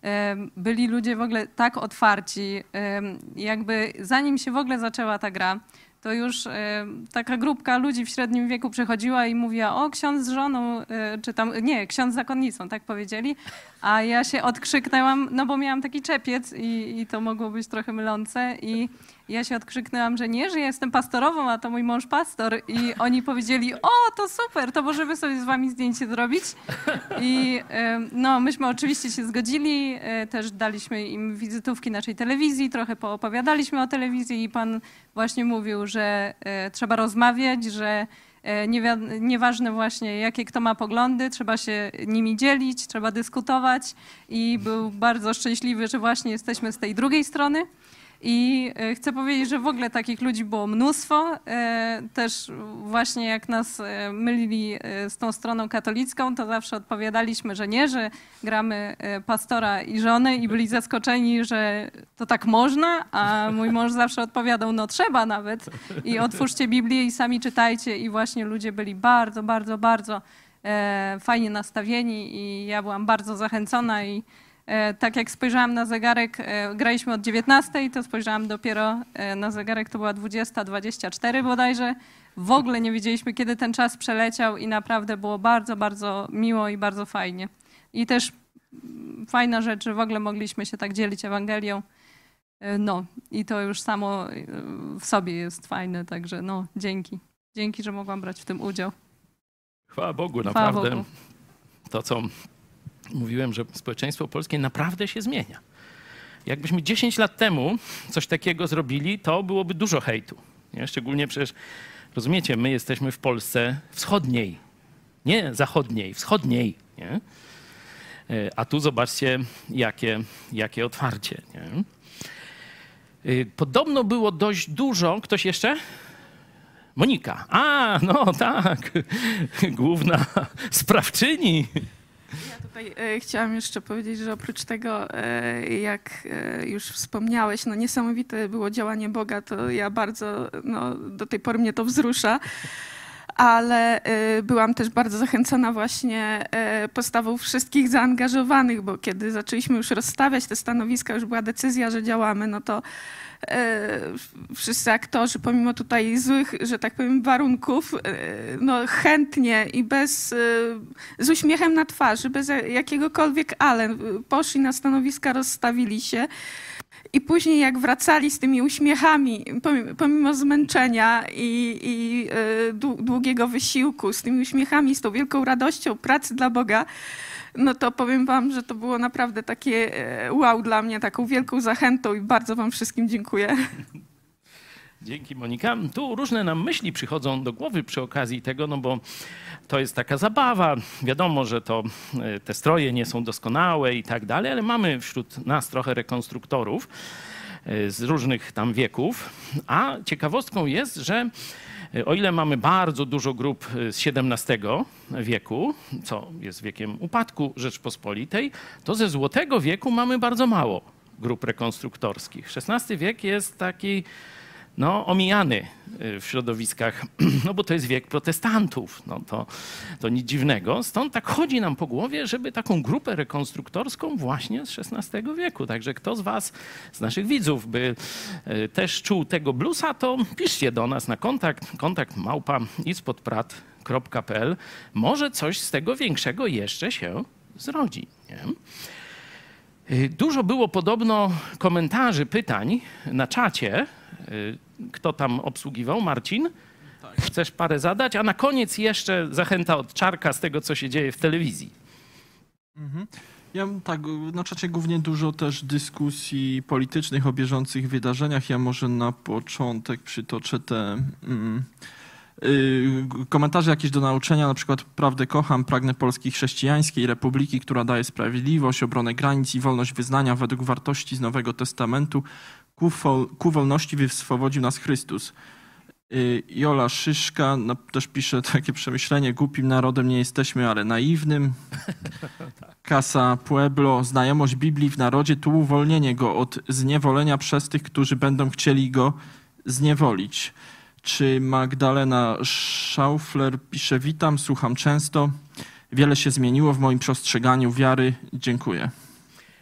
byli ludzie w ogóle tak otwarci, jakby zanim się w ogóle zaczęła ta gra, to już taka grupka ludzi w średnim wieku przychodziła i mówiła: o, ksiądz z żoną, czy tam, nie, ksiądz z zakonnicą, tak powiedzieli. A ja się odkrzyknęłam, no bo miałam taki czepiec i to mogło być trochę mylące. I ja się odkrzyknęłam, że nie, że ja jestem pastorową, a to mój mąż pastor. I oni powiedzieli: o, to super, to możemy sobie z wami zdjęcie zrobić. I no, myśmy oczywiście się zgodzili, też daliśmy im wizytówki naszej telewizji, trochę poopowiadaliśmy o telewizji i pan właśnie mówił, że trzeba rozmawiać, że nieważne właśnie jakie kto ma poglądy, trzeba się nimi dzielić, trzeba dyskutować i był bardzo szczęśliwy, że właśnie jesteśmy z tej drugiej strony. I chcę powiedzieć, że w ogóle takich ludzi było mnóstwo. Też właśnie jak nas mylili z tą stroną katolicką, to zawsze odpowiadaliśmy, że nie, że gramy pastora i żonę i byli zaskoczeni, że to tak można, a mój mąż zawsze odpowiadał: no trzeba nawet i otwórzcie Biblię i sami czytajcie. I właśnie ludzie byli bardzo, bardzo, bardzo fajnie nastawieni i ja byłam bardzo zachęcona i tak jak spojrzałam na zegarek, graliśmy od 19, to spojrzałam dopiero na zegarek, to była 20:24 bodajże. W ogóle nie wiedzieliśmy, kiedy ten czas przeleciał i naprawdę było bardzo, bardzo miło i bardzo fajnie. I też fajna rzecz, że w ogóle mogliśmy się tak dzielić Ewangelią. No i to już samo w sobie jest fajne, także no dzięki. Dzięki, że mogłam brać w tym udział. Chwała Bogu, Chwała naprawdę. Bogu. To, co mówiłem, że społeczeństwo polskie naprawdę się zmienia. Jakbyśmy 10 lat temu coś takiego zrobili, to byłoby dużo hejtu. Nie? Szczególnie przecież, rozumiecie, my jesteśmy w Polsce wschodniej, nie zachodniej, wschodniej. Nie? A tu zobaczcie, jakie otwarcie. Nie? Podobno było dość dużo. Ktoś jeszcze? Monika. A, no tak. Główna sprawczyni. Ja tutaj chciałam jeszcze powiedzieć, że oprócz tego, jak już wspomniałeś, no niesamowite było działanie Boga, to ja bardzo, no do tej pory mnie to wzrusza, ale byłam też bardzo zachęcona właśnie postawą wszystkich zaangażowanych, bo kiedy zaczęliśmy już rozstawiać te stanowiska, już była decyzja, że działamy, no to wszyscy aktorzy, pomimo tutaj złych, że tak powiem, warunków, no chętnie i z uśmiechem na twarzy, bez jakiegokolwiek ale, poszli na stanowiska, rozstawili się. I później jak wracali z tymi uśmiechami, pomimo zmęczenia i długiego wysiłku, z tymi uśmiechami, z tą wielką radością pracy dla Boga, no to powiem wam, że to było naprawdę takie wow dla mnie, taką wielką zachętą i bardzo wam wszystkim dziękuję. Dzięki, Monika. Tu różne nam myśli przychodzą do głowy przy okazji tego, no bo to jest taka zabawa. Wiadomo, że to te stroje nie są doskonałe i tak dalej, ale mamy wśród nas trochę rekonstruktorów z różnych tam wieków. A ciekawostką jest, że o ile mamy bardzo dużo grup z XVII wieku, co jest wiekiem upadku Rzeczpospolitej, to ze Złotego wieku mamy bardzo mało grup rekonstruktorskich. XVI wiek jest taki no, omijany w środowiskach, no bo to jest wiek protestantów, no to nic dziwnego. Stąd tak chodzi nam po głowie, żeby taką grupę rekonstruktorską właśnie z XVI wieku. Także kto z was, z naszych widzów, by też czuł tego bluesa, to piszcie do nas na kontakt@ispodprat.pl. Może coś z tego większego jeszcze się zrodzi. Nie? Dużo było podobno komentarzy, pytań na czacie. Kto tam obsługiwał? Marcin? Tak. Chcesz parę zadać? A na koniec jeszcze zachęta od Czarka z tego, co się dzieje w telewizji. Ja tak, na czacie głównie dużo też dyskusji politycznych o bieżących wydarzeniach. Ja może na początek przytoczę te komentarze jakieś do nauczenia, na przykład prawdę kocham, pragnę Polski chrześcijańskiej, republiki, która daje sprawiedliwość, obronę granic i wolność wyznania według wartości z Nowego Testamentu. Ku wolności wyswobodził nas Chrystus. Jola Szyszka też pisze takie przemyślenie, głupim narodem nie jesteśmy, ale naiwnym. Casa Pueblo, znajomość Biblii w narodzie, tu uwolnienie go od zniewolenia przez tych, którzy będą chcieli go zniewolić. Czy Magdalena Schaufler pisze, witam, słucham często. Wiele się zmieniło w moim postrzeganiu wiary. Dziękuję.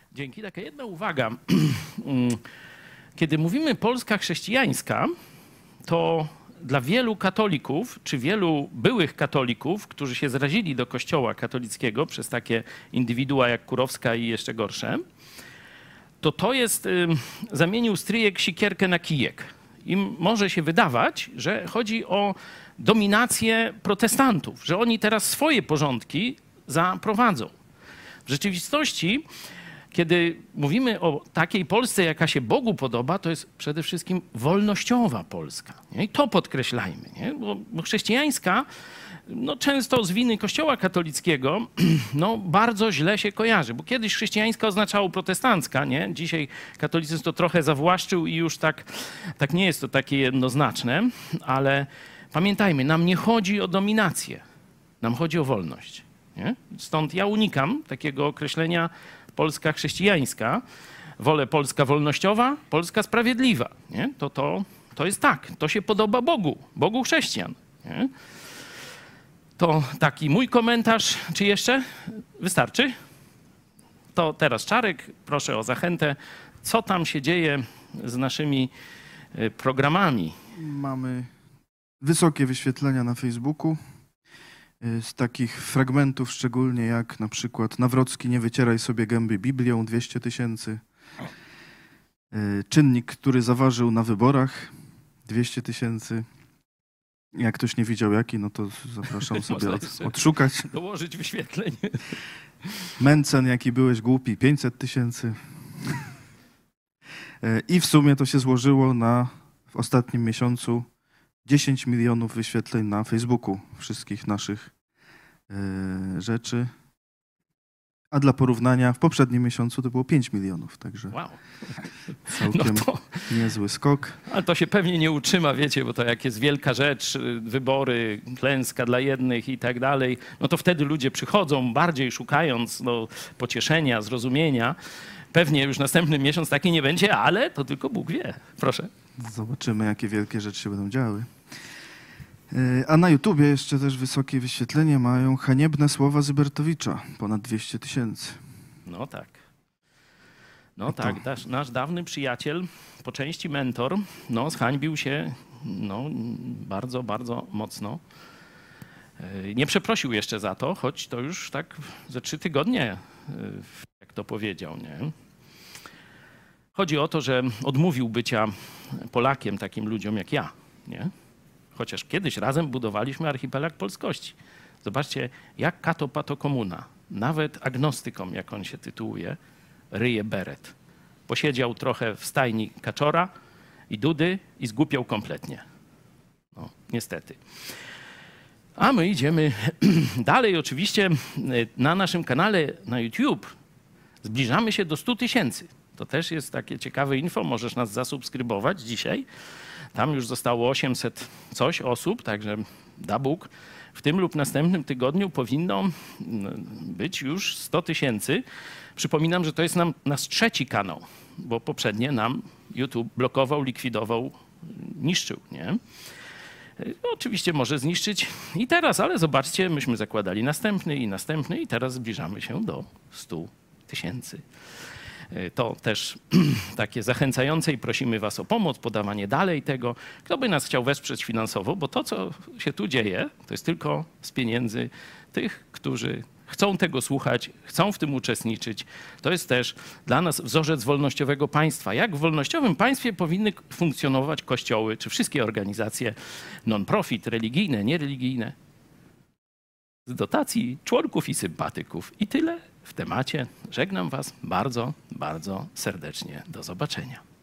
Dzięki. Taka jedna uwaga. Kiedy mówimy Polska chrześcijańska, to dla wielu katolików, czy wielu byłych katolików, którzy się zrazili do kościoła katolickiego przez takie indywidua jak Kurowska i jeszcze gorsze, to jest, zamienił stryjek sikierkę na kijek. Im może się wydawać, że chodzi o dominację protestantów, że oni teraz swoje porządki zaprowadzą. W rzeczywistości, kiedy mówimy o takiej Polsce, jaka się Bogu podoba, to jest przede wszystkim wolnościowa Polska. Nie? I to podkreślajmy, nie? Bo chrześcijańska, no często z winy Kościoła katolickiego, no bardzo źle się kojarzy, bo kiedyś chrześcijańska oznaczało protestancka, nie? Dzisiaj katolicyzm to trochę zawłaszczył i już tak nie jest to takie jednoznaczne, ale pamiętajmy, nam nie chodzi o dominację, nam chodzi o wolność. Nie? Stąd ja unikam takiego określenia Polska chrześcijańska, wolę Polska wolnościowa, Polska sprawiedliwa. Nie? To jest tak, to się podoba Bogu chrześcijan. Nie? To taki mój komentarz. Czy jeszcze? Wystarczy? To teraz Czarek, proszę o zachętę. Co tam się dzieje z naszymi programami? Mamy wysokie wyświetlenia na Facebooku. Z takich fragmentów szczególnie jak na przykład Nawrocki, nie wycieraj sobie gęby Biblią, 200 000. Czynnik, który zaważył na wyborach, 200 000. Jak ktoś nie widział jaki, no to zapraszam sobie odszukać. Dołożyć wyświetleń. Mencen, jaki byłeś głupi, 500 000. I w sumie to się złożyło na w ostatnim miesiącu 10 milionów wyświetleń na Facebooku wszystkich naszych rzeczy. A dla porównania w poprzednim miesiącu to było 5 milionów, także wow. Całkiem niezły skok. Ale to się pewnie nie utrzyma, wiecie, bo to jak jest wielka rzecz, wybory, klęska dla jednych i tak dalej, no to wtedy ludzie przychodzą bardziej szukając pocieszenia, zrozumienia. Pewnie już następny miesiąc taki nie będzie, ale to tylko Bóg wie. Proszę. Zobaczymy, jakie wielkie rzeczy się będą działy. A na YouTubie jeszcze też wysokie wyświetlenie mają haniebne słowa Zybertowicza. Ponad 200 000. No tak. No tak, nasz dawny przyjaciel, po części mentor, no zhańbił się bardzo, bardzo mocno. Nie przeprosił jeszcze za to, choć to już tak ze 3 tygodnie, jak to powiedział, nie? Chodzi o to, że odmówił bycia Polakiem takim ludziom jak ja, nie? Chociaż kiedyś razem budowaliśmy archipelag polskości. Zobaczcie, jak kato pato komuna, nawet agnostykom, jak on się tytułuje, ryje beret. Posiedział trochę w stajni kaczora i dudy i zgłupiał kompletnie. No, niestety. A my idziemy dalej. Oczywiście na naszym kanale na YouTube zbliżamy się do 100 000. To też jest takie ciekawe info. Możesz nas zasubskrybować dzisiaj. Tam już zostało 800 coś osób, także da Bóg. W tym lub następnym tygodniu powinno być już 100 000. Przypominam, że to jest nasz 3. kanał, bo poprzednie nam YouTube blokował, likwidował, niszczył, nie? Oczywiście może zniszczyć i teraz, ale zobaczcie, myśmy zakładali następny i teraz zbliżamy się do 100 000. To też takie zachęcające i prosimy was o pomoc, podawanie dalej tego. Kto by nas chciał wesprzeć finansowo, bo to, co się tu dzieje, to jest tylko z pieniędzy tych, którzy chcą tego słuchać, chcą w tym uczestniczyć. To jest też dla nas wzorzec wolnościowego państwa. Jak w wolnościowym państwie powinny funkcjonować kościoły, czy wszystkie organizacje non-profit, religijne, niereligijne, z dotacji członków i sympatyków. I tyle w temacie. Żegnam was bardzo, bardzo serdecznie. Do zobaczenia.